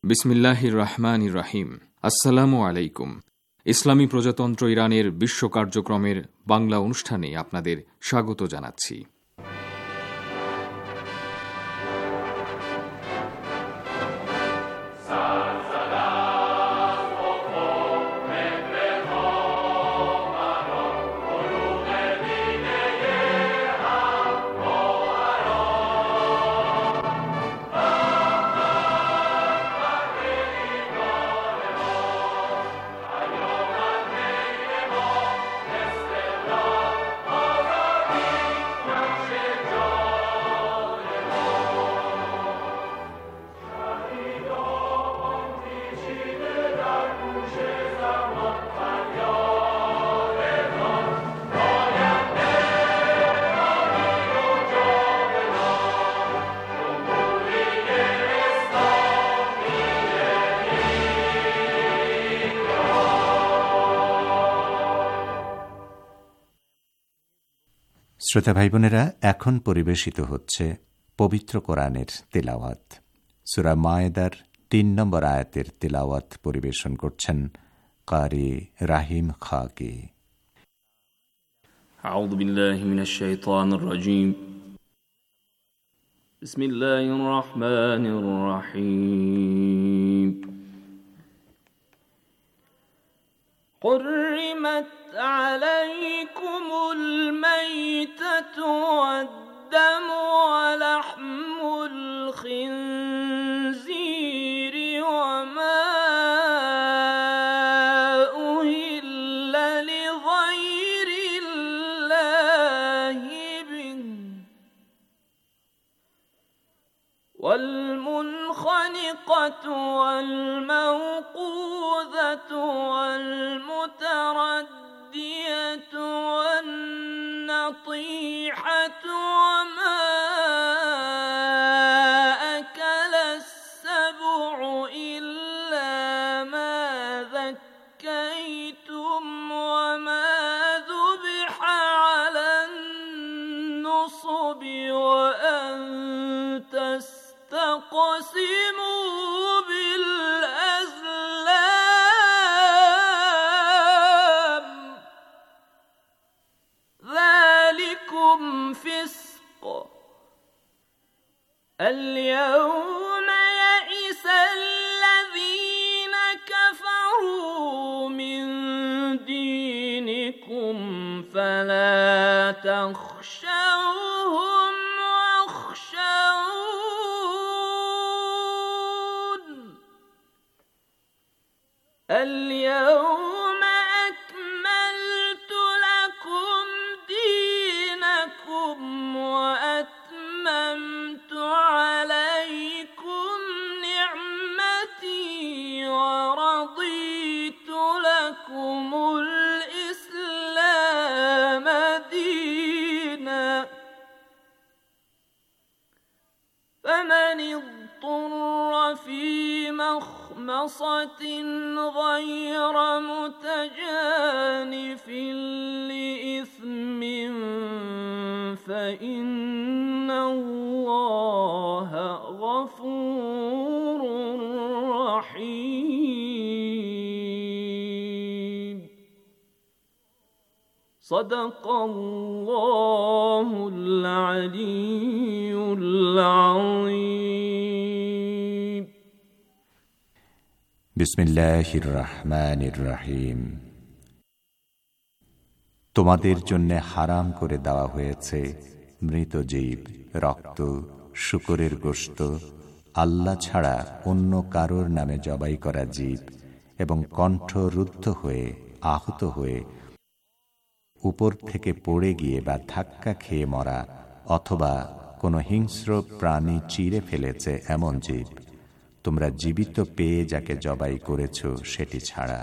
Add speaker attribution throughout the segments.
Speaker 1: বিসমিল্লাহির রহমানির রহিম। আসসালামু আলাইকুম। ইসলামী প্রজাতন্ত্র ইরানের বিশ্ব কার্যক্রমের বাংলা অনুষ্ঠানে আপনাদের স্বাগত জানাচ্ছি।
Speaker 2: শ্রোতা ভাই বোনেরা, এখন পরিবেশিত হচ্ছে পবিত্র কোরআনের তিলাওয়াত। সূরা মায়েদার ৩ নম্বর আয়াতের তিলাওয়াত পরিবেশন করছেন কারি রাহিম খাকি।
Speaker 3: আউযু বিল্লাহি মিনাশ শাইতানির রাজীম। বিসমিল্লাহির রহমানির রহিম। حرمت عليكم الميتة والدم ولحم الخنزير وما أهل لغير الله به والمنخنقة والموقوذة والمتردية والنطيحة وما أكل السبع إلا ما ذكيتم وما ذبح على النصب وأن تستقسموا بالأزلام ذلكم فسق اليوم يئس الذين كفروا من دينكم فلا تخشوهم واخشون اليوم أكملت لكم دينكم وأتممت عليكم نعمتي ورضيت لكم الإسلام دينا فمن اضطر في مخمصة غير متجانف لإثم فإن الله غفور رحيم. صدق الله العلي العظيم.
Speaker 2: বিসমিল্লাহির রহমানির রহিম। তোমাদের জন্য হারাম করে দেওয়া হয়েছে মৃত জীব, রক্ত, শূকরের গোশত, আল্লাহ ছাড়া অন্য কারোর নামে জবাই করা জীব এবং কণ্ঠ রুদ্ধ হয়ে, আহত হয়ে, উপর থেকে পড়ে গিয়ে বা ধাক্কা খেয়ে মরা অথবা কোনো হিংস্র প্রাণী চিরে ফেলেছে এমন জীব, তোমরা জীবিত পেয়ে যাকে জবাই করেছ সেটি ছাড়া।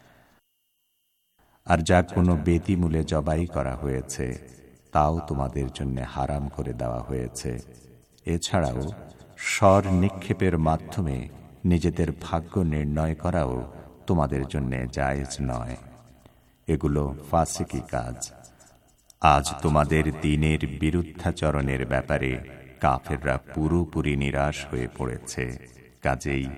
Speaker 2: আর যা কোনো বেদিমূলে জবাই করা হয়েছে তাও তোমাদের জন্য হারাম করে দেওয়া হয়েছে। এছাড়াও স্বর নিক্ষেপের মাধ্যমে নিজেদের ভাগ্য নির্ণয় করাও তোমাদের জন্য জায়েজ নয়। এগুলো ফাসিকি কাজ। আজ তোমাদের দ্বীনের বিরুদ্ধাচরণের ব্যাপারে কাফেররা পুরোপুরি নিরাশ হয়ে পড়েছে। কাজেই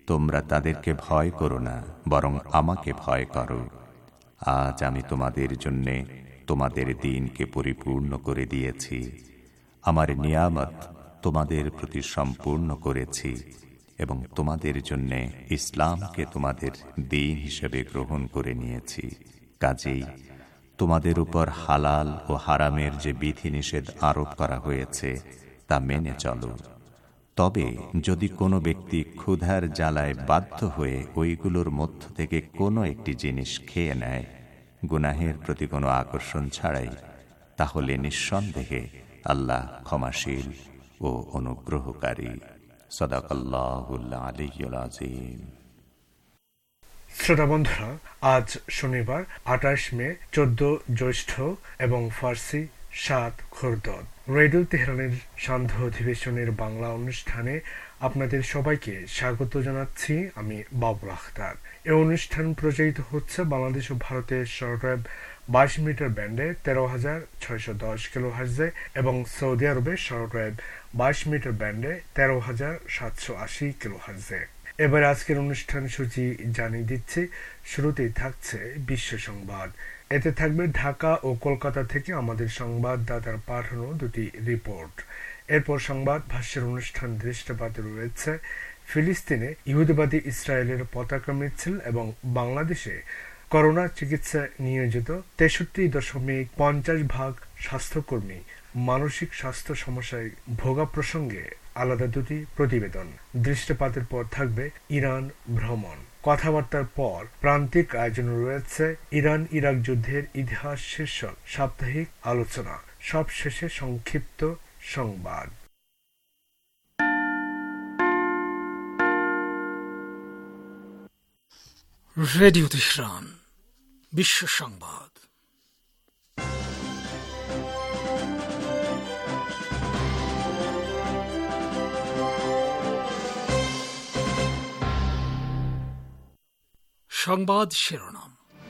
Speaker 2: তোমরা তাদেরকে ভয় করো না, বরং আমাকে ভয় করো। আজ আমি তোমাদের জন্যে তোমাদের দিনকে পরিপূর্ণ করে দিয়েছি, আমার নিয়ামত তোমাদের প্রতি সম্পূর্ণ করেছি এবং তোমাদের জন্যে ইসলামকে তোমাদের দিন হিসেবে গ্রহণ করে নিয়েছি। কাজেই তোমাদের উপর হালাল ও হারামের যে বিধিনিষেধ আরোপ করা হয়েছে তা মেনে চলো। তবে যদি কোনো ব্যক্তি ক্ষুধার জ্বালায় বাধ্য হয়ে ওইগুলোর মধ্য থেকে কোনো একটি জিনিস খেয়ে নেয় গুনাহের প্রতি কোনো আকর্ষণ ছাড়াই, তাহলে নিঃসন্দেহে আল্লাহ ক্ষমাশীল ও অনুগ্রহকারী। সাদাকাল্লাহুল আলিয়্যুল আযীম।
Speaker 4: শ্রোতা বন্ধুরা, আজ শনিবার 28 মে, 14 জ্যৈষ্ঠ এবং ফার্সি 7 খোরদদ। রেডিও তেহরানের সান্ধ্য অধিবেশনের বাংলা অনুষ্ঠানে আপনাদের সবাইকে স্বাগত জানাচ্ছি। আমি বাবুল আখতার। এই অনুষ্ঠান প্রচারিত হচ্ছে বাংলাদেশ ও ভারতের শর্টওয়েভ 22 মিটার ব্যান্ডে 13,610 কিলোহার্টজে এবং সৌদি আরবে শর্টওয়েভ 22 মিটার ব্যান্ডে 13,780 কিলোহার্টজে। এবার আজকের অনুষ্ঠান সূচি জানিয়ে দিচ্ছি। শুরুতেই থাকছে বিশ্ব সংবাদ। এতে থাকবে ঢাকা ও কলকাতা থেকে আমাদের সংবাদদাতার পাঠানো দুটি রিপোর্ট। এরপর সংবাদ ভাষ্যের অনুষ্ঠান দৃষ্টিপাতে রয়েছে ফিলিস্তিনে ইহুদিবাদী ইসরায়েলের পতাকা মিছিল এবং বাংলাদেশে করোনা চিকিৎসায় নিয়োজিত 63.50% স্বাস্থ্যকর্মী মানসিক স্বাস্থ্য সমস্যায় ভোগা প্রসঙ্গে আলাদা দুটি প্রতিবেদন। দৃষ্টিপাতের পর থাকবে ইরান ভ্রমণ। কথাবার্তার পর প্রান্তিক আয়োজন রয়েছে ইরান ইরাক যুদ্ধের ইতিহাস শীর্ষক সাপ্তাহিক আলোচনা। সব শেষে সংক্ষিপ্ত সংবাদ।
Speaker 5: রেডিও তেহরান বিশ্ব সংবাদ। সংবাদ শিরোনাম।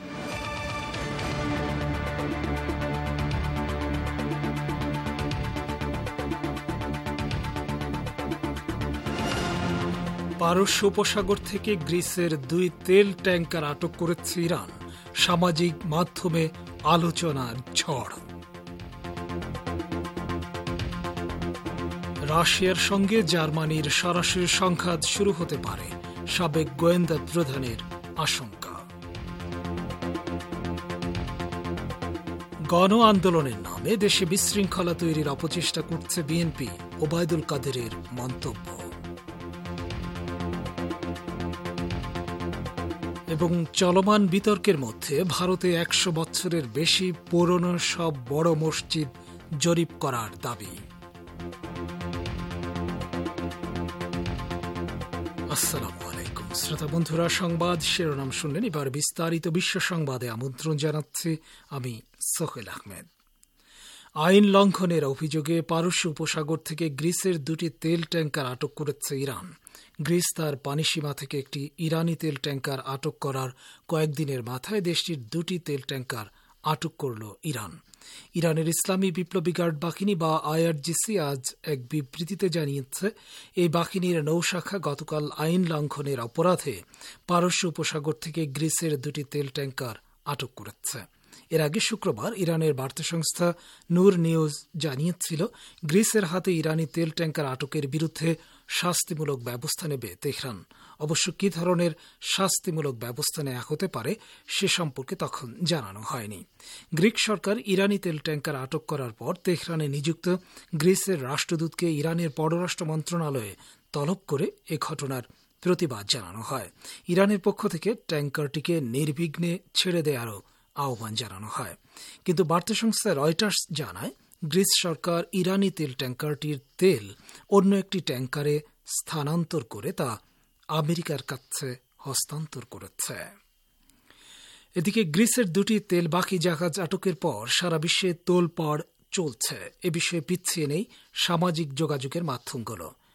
Speaker 5: পারস্য উপসাগর থেকে গ্রিসের 2 তেল ট্যাঙ্কার আটক করেছে ইরান। সামাজিক মাধ্যমে আলোচনার ঝড়। রাশিয়ার সঙ্গে জার্মানির সরাসরি সংঘাত শুরু হতে পারে, সাবেক গোয়েন্দা প্রধানের আশঙ্কা। গণ আন্দোলনের নামে দেশে বিশৃঙ্খলা তৈরির অপচেষ্টা করছে বিএনপি, ওবায়দুল কাদেরের মন্তব্য। এবং চলমান বিতর্কের মধ্যে ভারতে 100 বছরের বেশি পুরনো সব বড় মসজিদ জরিপ করার দাবি। আসসালামু আলাইকুম শ্রোতা বন্ধুরা, সংবাদ শিরোনাম শুনলেন। এবার বিস্তারিত বিশ্ব সংবাদে আমন্ত্রণ জানাচ্ছি আমি সোহেল আহমেদ। আইন লঙ্ঘনের অভিযোগে পারস্য উপসাগর থেকে গ্রিসের 2টি তেল ট্যাঙ্কার আটক করেছে ইরান। গ্রিস তার পানিসীমা থেকে একটি ইরানি তেল ট্যাঙ্কার আটক করার কয়েকদিনের মাথায় দেশটির 2টি তেল ট্যাঙ্কার আটক করল ইরান। ইরানের ইসলামী বিপ্লবী গার্ড বাহিনী বা আইআরজিসি আজ এক বিবৃতিতে জানিয়েছে, এই বাহিনীর নৌশাখা গতকাল আইন লঙ্ঘনের অপরাধে পারস্য উপসাগর থেকে গ্রিসের 2টি তেল ট্যাঙ্কার আটক করেছে। এর আগে শুক্রবার ইরানের বার্তা সংস্থা নূর নিউজ জানিয়েছিল, গ্রিসের হাতে ইরানি তেল ট্যাঙ্কার আটকের বিরুদ্ধে শাস্তিমূলক ব্যবস্থা নেবে তেহরান। অবশ্য কি ধরনের শাস্তিমূলক ব্যবস্থা নেওয়া হতে পারে সে সম্পর্কে তখন জানানো হয়নি। গ্রিক সরকার ইরানি তেল ট্যাঙ্কার আটক করার পর তেহরানে নিযুক্ত গ্রিসের রাষ্ট্রদূতকে ইরানের পররাষ্ট্র মন্ত্রণালয়ে তলব করে এ ঘটনার প্রতিবাদ জানানো হয়। ইরানের পক্ষ থেকে ট্যাঙ্কারটিকে নির্বিঘ্নে ছেড়ে দেওয়ারও আহ্বান জানানো হয়। কিন্তু বার্তা সংস্থা রয়টার্স জানায়, গ্রিস সরকার ইরানি তেল ট্যাঙ্কারটির তেল অন্য একটি ট্যাঙ্কারে স্থানান্তর করে তা আমেরিকার কাছে হস্তান্তর করেছে। এদিকে গ্রিসের 2টি তেলবাহী জাহাজ আটকের পর সারা বিশ্বে তোলপাড় চলছে। এ বিষয়ে পিছিয়ে নেই সামাজিক যোগাযোগের মাধ্যমগুলো।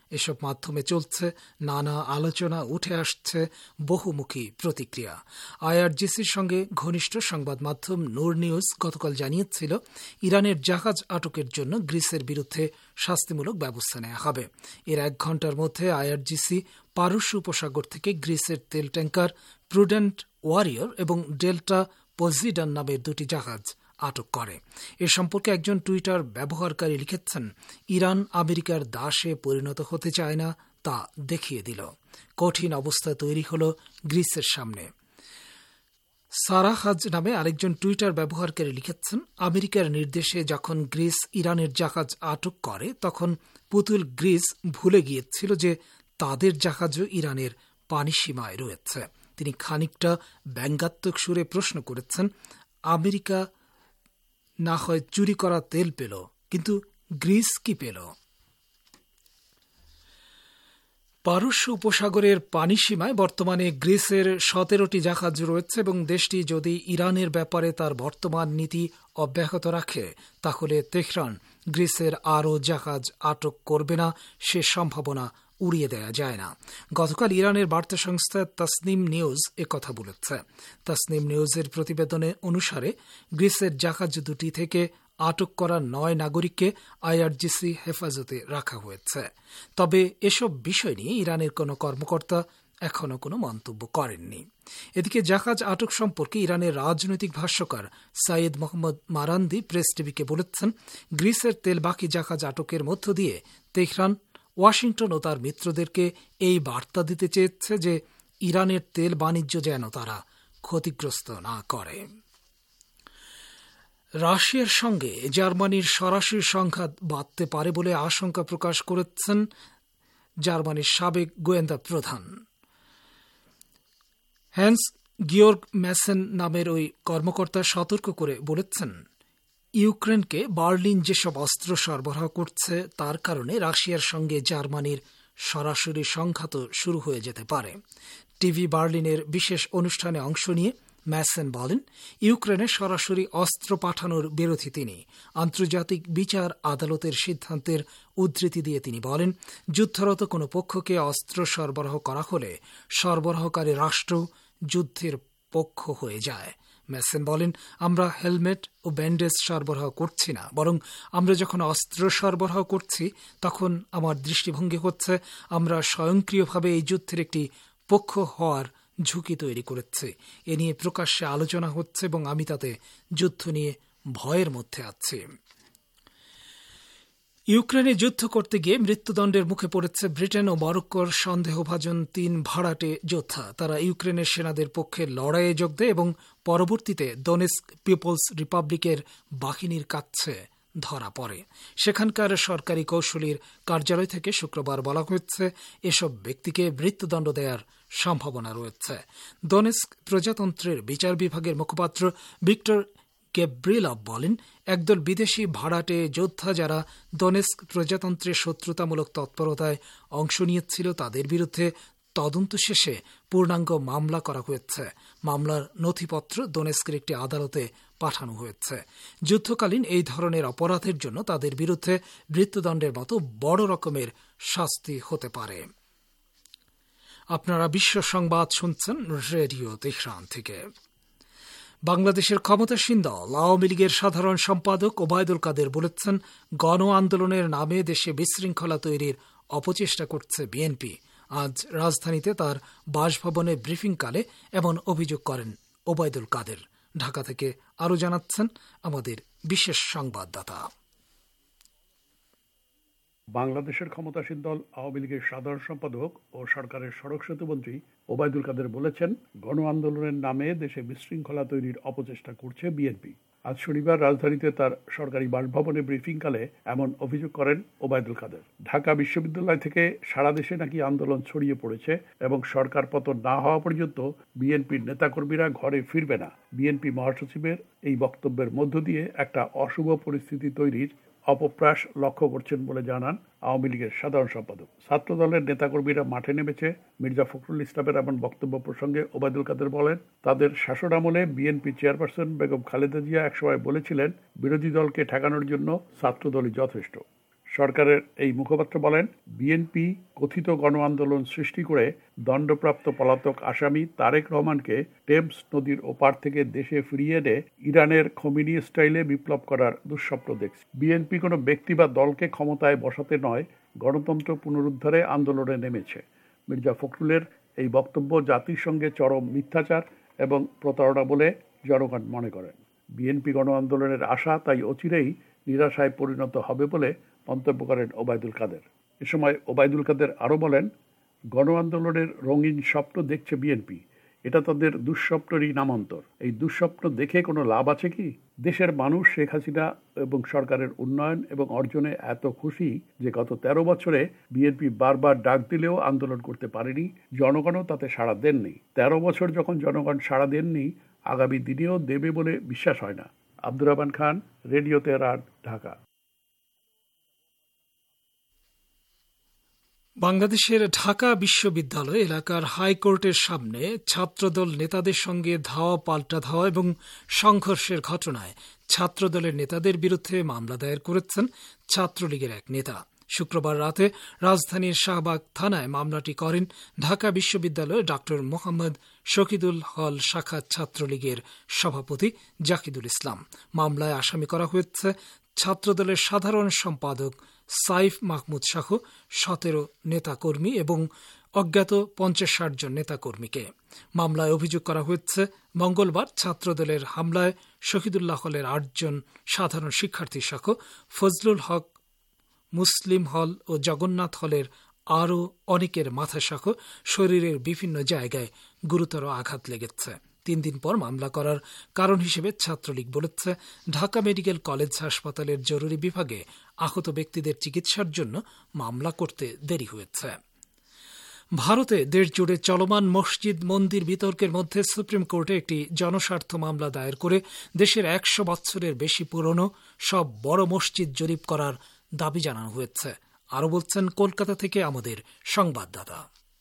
Speaker 5: এসব মাধ্যমে চলছে নানা আলোচনা, উঠে আসছে বহুমুখী প্রতিক্রিয়া। আইআরজিসির সঙ্গে ঘনিষ্ঠ সংবাদ মাধ্যম নূর নিউজ গতকাল জানিয়েছিল, ইরানের জাহাজ আটকের জন্য গ্রিসের বিরুদ্ধে শাস্তিমূলক ব্যবস্থা নেওয়া হবে। এর 1 ঘণ্টার মধ্যে আইআরজিসি পারস্য উপসাগর থেকে গ্রিসের তেল ট্যাঙ্কার প্রুডেন্ট ওয়ারিয়র এবং ডেল্টা পজিডন নামের 2টি জাহাজ আটক করে। এ সম্পর্কে একজন টুইটার ব্যবহারকারী লিখেছেন, ইরান আমেরিকার দাসে পরিণত হতে চায় না, তা দেখিয়ে দিল। কঠিন অবস্থা তৈরি হল গ্রিসের সামনে। সারাহাজ নামে আরেকজন টুইটার ব্যবহারকারী লিখেছেন, আমেরিকার নির্দেশে যখন গ্রিস ইরানের জাহাজ আটক করে তখন পুতুল গ্রিস ভুলে গিয়েছিল যে তাদের জাহাজও ইরানের পানিসীমায় রয়েছে। তিনি খানিকটা ব্যঙ্গাত্মক সুরে প্রশ্ন করেছেন, আমেরিকা না হয় চুরি করা তেল পেল, কিন্তু গ্রিস কি পেল? পারস্য উপসাগরের পানিসীমায় বর্তমানে গ্রিসের 17টি জাহাজ রয়েছে এবং দেশটি যদি ইরানের ব্যাপারে তার বর্তমান নীতি অব্যাহত রাখে তাহলে তেহরান গ্রিসের আরও জাহাজ আটক করবে না, সে সম্ভাবনা উড়িয়ে দেওয়া যায় না। গতকাল ইরানের বার্তা সংস্থা তাসনিম নিউজ কথা বলেছে। তাসনিম নিউজের প্রতিবেদনে অনুসারে গ্রিসের জাহাজ 2টি থেকে আটক করা 9 নাগরিককে আইআরজিসি হেফাজতে রাখা হয়েছে। তবে এসব বিষয় নিয়ে ইরানের কোনো কর্মকর্তা এখনও কোনো মন্তব্য করেননি। এদিকে জাহাজ আটক সম্পর্কে ইরানের রাজনৈতিক ভাষ্যকার সাইয়েদ মোহাম্মদ মারান্দি প্রেস টিভিকে বলেছেন, গ্রিসের তেলবাহী জাহাজ আটকের মধ্য দিয়ে তেহরান ওয়াশিংটন ও তার মিত্রদেরকে এই বার্তা দিতে চেয়েছে যে ইরানের তেল বাণিজ্য যেন তারা ক্ষতিগ্রস্ত না করে। রাশিয়ার সঙ্গে জার্মানির সরাসরি সংঘাত বাঁধতে পারে বলে আশঙ্কা প্রকাশ করেছেন জার্মানির সাবেক গোয়েন্দা প্রধান। হ্যান্স গিওর্গ ম্যাসেন নামের ওই কর্মকর্তা সতর্ক করে বলেছেন, ইউক্রেনকে বার্লিন যেসব অস্ত্র সরবরাহ করছে তার কারণে রাশিয়ার সঙ্গে জার্মানির সরাসরি সংঘাত শুরু হয়ে যেতে পারে। টিভি বার্লিনের বিশেষ অনুষ্ঠানে অংশ নিয়ে ম্যাসেন বলেন, ইউক্রেনে সরাসরি অস্ত্র পাঠানোর বিরোধী তিনি। আন্তর্জাতিক বিচার আদালতের সিদ্ধান্তের উদ্ধৃতি দিয়ে তিনি বলেন, যুদ্ধরত কোনো পক্ষকে অস্ত্র সরবরাহ করা হলে সরবরাহকারী রাষ্ট্র যুদ্ধের পক্ষ হয়ে যায়। ম্যাসেন বলেন, আমরা হেলমেট ও ব্যান্ডেজ সরবরাহ করছি না, বরং আমরা যখন অস্ত্র সরবরাহ করছি তখন আমার দৃষ্টিভঙ্গি হচ্ছে আমরা স্বয়ংক্রিয়ভাবে এই যুদ্ধের একটি পক্ষ হওয়ার ঝুঁকি তৈরি করেছে। এ নিয়ে প্রকাশ্যে আলোচনা হচ্ছে এবং আমি তাতে যুদ্ধ নিয়ে ভয়ের মধ্যে আছি। ইউক্রেনে যুদ্ধ করতে গিয়ে মৃত্যুদণ্ডের মুখে পড়েছে ব্রিটেন ও মরক্কোর সন্দেহভাজন 3 ভাড়াটে যোদ্ধা। তারা ইউক্রেনের সেনাদের পক্ষে লড়াইয়ে যোগ দেয় এবং পরবর্তীতে দোনেস্ক পিপলস রিপাবলিকের বাহিনীর কাছে ধরা পড়ে। সেখানকার সরকারি কৌশলীর কার্যালয় থেকে শুক্রবার বলা হয়েছে এসব ব্যক্তিকে মৃত্যুদণ্ড দেওয়ার সম্ভাবনা রয়েছে। দোনেস্ক প্রজাতন্ত্রের বিচার বিভাগের মুখপাত্র ভিক্টর গেব্রিলভ বলেন, একদল বিদেশি ভাড়াটে যোদ্ধা যারা দোনেস্ক প্রজাতন্ত্রের শত্রুতামূলক তৎপরতায় অংশ নিয়েছিল তাদের বিরুদ্ধে তদন্ত শেষে পূর্ণাঙ্গ মামলা করা হয়েছে। মামলার নথিপত্র দোনেস্কের একটি আদালতে পাঠানো হয়েছে। যুদ্ধকালীন এই ধরনের অপরাধের জন্য তাদের বিরুদ্ধে মৃত্যুদণ্ডের মতো বড় রকমের শাস্তি হতে পারে। আপনারা বিশ্ব সংবাদ শুনছেন রেডিও তেহরান থেকে। বাংলাদেশের ক্ষমতাসীন দল আওয়ামী লীগের সাধারণ সম্পাদক ওবায়দুল কাদের বলেছেন, গণ আন্দোলনের নামে দেশে বিশৃঙ্খলা তৈরির অপচেষ্টা করছে বিএনপি। আজ রাজধানীতে তার বাসভবনে ব্রিফিংকালে এমন অভিযোগ করেন ওবায়দুল কাদের। ঢাকা থেকে আরও জানাচ্ছেন আমাদের বিশেষ সংবাদদাতা।
Speaker 6: বাংলাদেশের ক্ষমতাসীন দল আওয়ামী লীগের সাধারণ সম্পাদক ও সরকারের সড়ক সেতুমন্ত্রী ওবায়দুল কাদের বলেছেন, গণ আন্দোলনের নামে দেশে বিশৃঙ্খলা তৈরির অপচেষ্টা করছে বিএনপি। আজ শনিবার রাজধানীতে তার সরকারি বাসভবনে ব্রিফিংকালে এমন অভিযোগ করেন ওবায়দুল কাদের। ঢাকা বিশ্ববিদ্যালয় থেকে সারা দেশে নাকি আন্দোলন ছড়িয়ে পড়েছে এবং সরকার পতন না হওয়া পর্যন্ত বিএনপির নেতাকর্মীরা ঘরে ফিরবে না। বিএনপি মহাসচিবের এই বক্তব্যের মধ্য দিয়ে একটা অশুভ পরিস্থিতি তৈরির অপপ্রয়াস লক্ষ্য করছেন বলে জানান আওয়ামী লীগের সাধারণ সম্পাদক। ছাত্র দলের নেতাকর্মীরা মাঠে নেমেছে। মির্জা ফখরুল ইসলামের এমন বক্তব্য প্রসঙ্গে ওবায়দুল কাদের বলেন, তাদের শাসনামলে বিএনপি চেয়ারপারসন বেগম খালেদা জিয়া একসময় বলেছিলেন, বিরোধী দলকে ঠেকানোর জন্য ছাত্র দলই যথেষ্ট। সরকারের এই মুখপাত্র বলেন, বিএনপি কথিত গণ আন্দোলন সৃষ্টি করে দণ্ডপ্রাপ্ত পলাতক আসামি তারেক রহমানকে টেমস নদীর ওপার থেকে দেশে ফিরিয়ে এনে ইরানের খোমেনি স্টাইলে বিপ্লব করার দুঃস্বপ্ন দেখছে। বিএনপি কোনো ব্যক্তি বা দলকে ক্ষমতায় বসাতে নয়, গণতন্ত্র পুনরুদ্ধারে আন্দোলনে নেমেছে। মির্জা ফখরুলের এই বক্তব্য জাতির সঙ্গে চরম মিথ্যাচার এবং প্রতারণা বলে জনগণ মনে করেন। বিএনপি গণ আন্দোলনের আশা তাই অচিরেই নিরাশায় পরিণত হবে বলে মন্তব্য করেন ওবায়দুল কাদের। এ সময় ওবায়দুল কাদের আরও বলেন, গণ আন্দোলনের রঙিন স্বপ্ন দেখছে বিএনপি, এটা তাদের দুঃস্বপ্নেরই নামান্তর। এই দুঃস্বপ্ন দেখে কোনো লাভ আছে কি? দেশের মানুষ শেখ হাসিনা এবং সরকারের উন্নয়ন এবং অর্জনে এত খুশি যে গত 13 বছরে বিএনপি বারবার ডাক দিলেও আন্দোলন করতে পারেনি, জনগণও তাতে সাড়া দেননি। 13 বছর যখন জনগণ সাড়া দেননি, আগামী দিনেও দেবে বলে বিশ্বাস হয় না। Abdur Rahman Khan, radio Tehran, Dhaka.
Speaker 5: বাংলাদেশের ঢাকা বিশ্ববিদ্যালয় এলাকার হাইকোর্টের সামনে ছাত্রদল নেতাদের সঙ্গে ধাওয়া পাল্টা ধাওয়া এবং সংঘর্ষের ঘটনায় ছাত্রদলের নেতাদের বিরুদ্ধে মামলা দায়ের করেছেন ছাত্রলীগের এক নেতা। শুক্রবার রাতে রাজধানীর শাহবাগ থানায় মামলাটি করেন ঢাকা বিশ্ববিদ্যালয়ের ডা মোহাম্মদ শহীদুল হল শাখা ছাত্রলীগের সভাপতি জাকিদুল ইসলাম। মামলায় আসামি করা হয়েছে ছাত্রদলের সাধারণ সম্পাদক সাইফ মাহমুদ সহ 17 নেতাকর্মী এবং অজ্ঞাত 50-60 জন নেতাকর্মীকে। মামলায় অভিযোগ করা হয়েছে, মঙ্গলবার ছাত্রদলের হামলায় শহীদুল্লাহ হলের 8 জন সাধারণ শিক্ষার্থী সহ ফজলুল হক, মুসলিম হল ও জগন্নাথ হলের আরও অনেকের মাথাসহ শরীরের বিভিন্ন জায়গায় গুরুতর আঘাত লেগেছে। 3 দিন পর মামলা করার কারণ হিসেবে ছাত্রলীগ বলেছে, ঢাকা মেডিকেল কলেজ হাসপাতালের জরুরি বিভাগে আহত ব্যক্তিদের চিকিৎসার জন্য মামলা করতে দেরি হয়েছে। ভারতে দেশজুড়ে চলমান মসজিদ মন্দির বিতর্কের মধ্যে সুপ্রিম কোর্টে একটি জনস্বার্থ মামলা দায়ের করে দেশের 100 বছরের বেশি পুরনো সব বড় মসজিদ জরিপ করার দাবি জানানো হয়েছে। আরও বলছেন কলকাতা থেকে আমাদের সংবাদদাতা।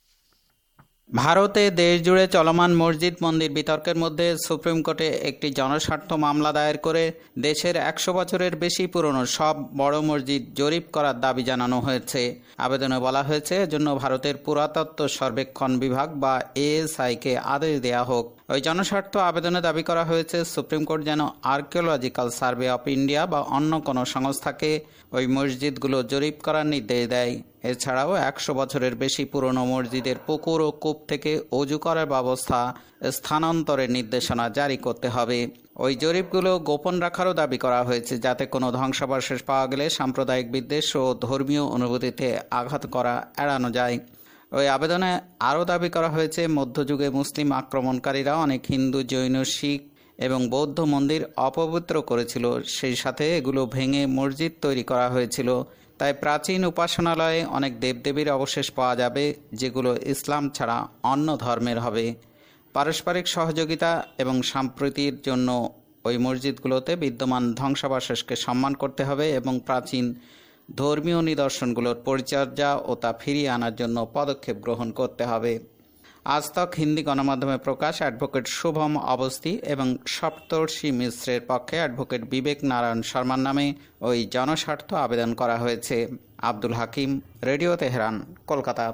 Speaker 7: ভারতে দেশজুড়ে চলমান মসজিদ মন্দির বিতর্কের মধ্যে সুপ্রিম কোর্টে একটি জনস্বার্থ মামলা দায়ের করে দেশের 100 বছরের বেশি পুরনো সব বড় মসজিদ জরিপ করার দাবি জানানো হয়েছে। আবেদনে বলা হয়েছে, এজন্য ভারতের পুরাতত্ত্ব সর্বেক্ষণ বিভাগ বা এএসআইকে আদেশ দেওয়া হোক। ওই জনস্বার্থ আবেদনে দাবি করা হয়েছে, সুপ্রিম কোর্ট যেন আর্কিওলজিক্যাল সার্ভে অফ ইন্ডিয়া বা অন্য কোনো সংস্থাকে ওই মসজিদগুলো জরিপ করার নির্দেশ দেয়। এছাড়াও 100 বছরের বেশি পুরনো মসজিদের পুকুর ও কূপ থেকে অজু করার ব্যবস্থা স্থানান্তরের নির্দেশনা জারি করতে হবে। ওই জরিপগুলো গোপন রাখারও দাবি করা হয়েছে, যাতে কোনো ধ্বংসাবশেষ পাওয়া গেলে সাম্প্রদায়িক বিদ্বেষ ও ধর্মীয় অনুভূতিতে আঘাত করা এড়ানো যায়। ওই আবেদনে আরও দাবি করা হয়েছে, মধ্যযুগে মুসলিম আক্রমণকারীরা অনেক হিন্দু, জৈন, শিখ এবং বৌদ্ধ মন্দির অপবিত্র করেছিল, সেই সাথে এগুলো ভেঙে মসজিদ তৈরি করা হয়েছিল। তাই প্রাচীন উপাসনালয়ে অনেক দেবদেবীর অবশেষ পাওয়া যাবে, যেগুলো ইসলাম ছাড়া অন্য ধর্মের হবে। পারস্পরিক সহযোগিতা এবং সম্প্রীতির জন্য ওই মসজিদগুলোতে বিদ্যমান ধ্বংসাবশেষকে সম্মান করতে হবে এবং প্রাচীন ধর্মীয় নিদর্শনগুলোর পরিচর্যা ও তা ফিরিয়ে আনার জন্য পদক্ষেপ গ্রহণ করতে হবে। আজ তক হিন্দি গণমাধ্যমে প্রকাশ, অ্যাডভোকেট শুভম অবস্থি এবং সপ্তর্ষি মিশ্রের পক্ষে অ্যাডভোকেট বিবেক নারায়ণ শর্মার নামে ওই জনস্বার্থ আবেদন করা হয়েছে। Abdul Hakim, radio Tehran, Kolkata.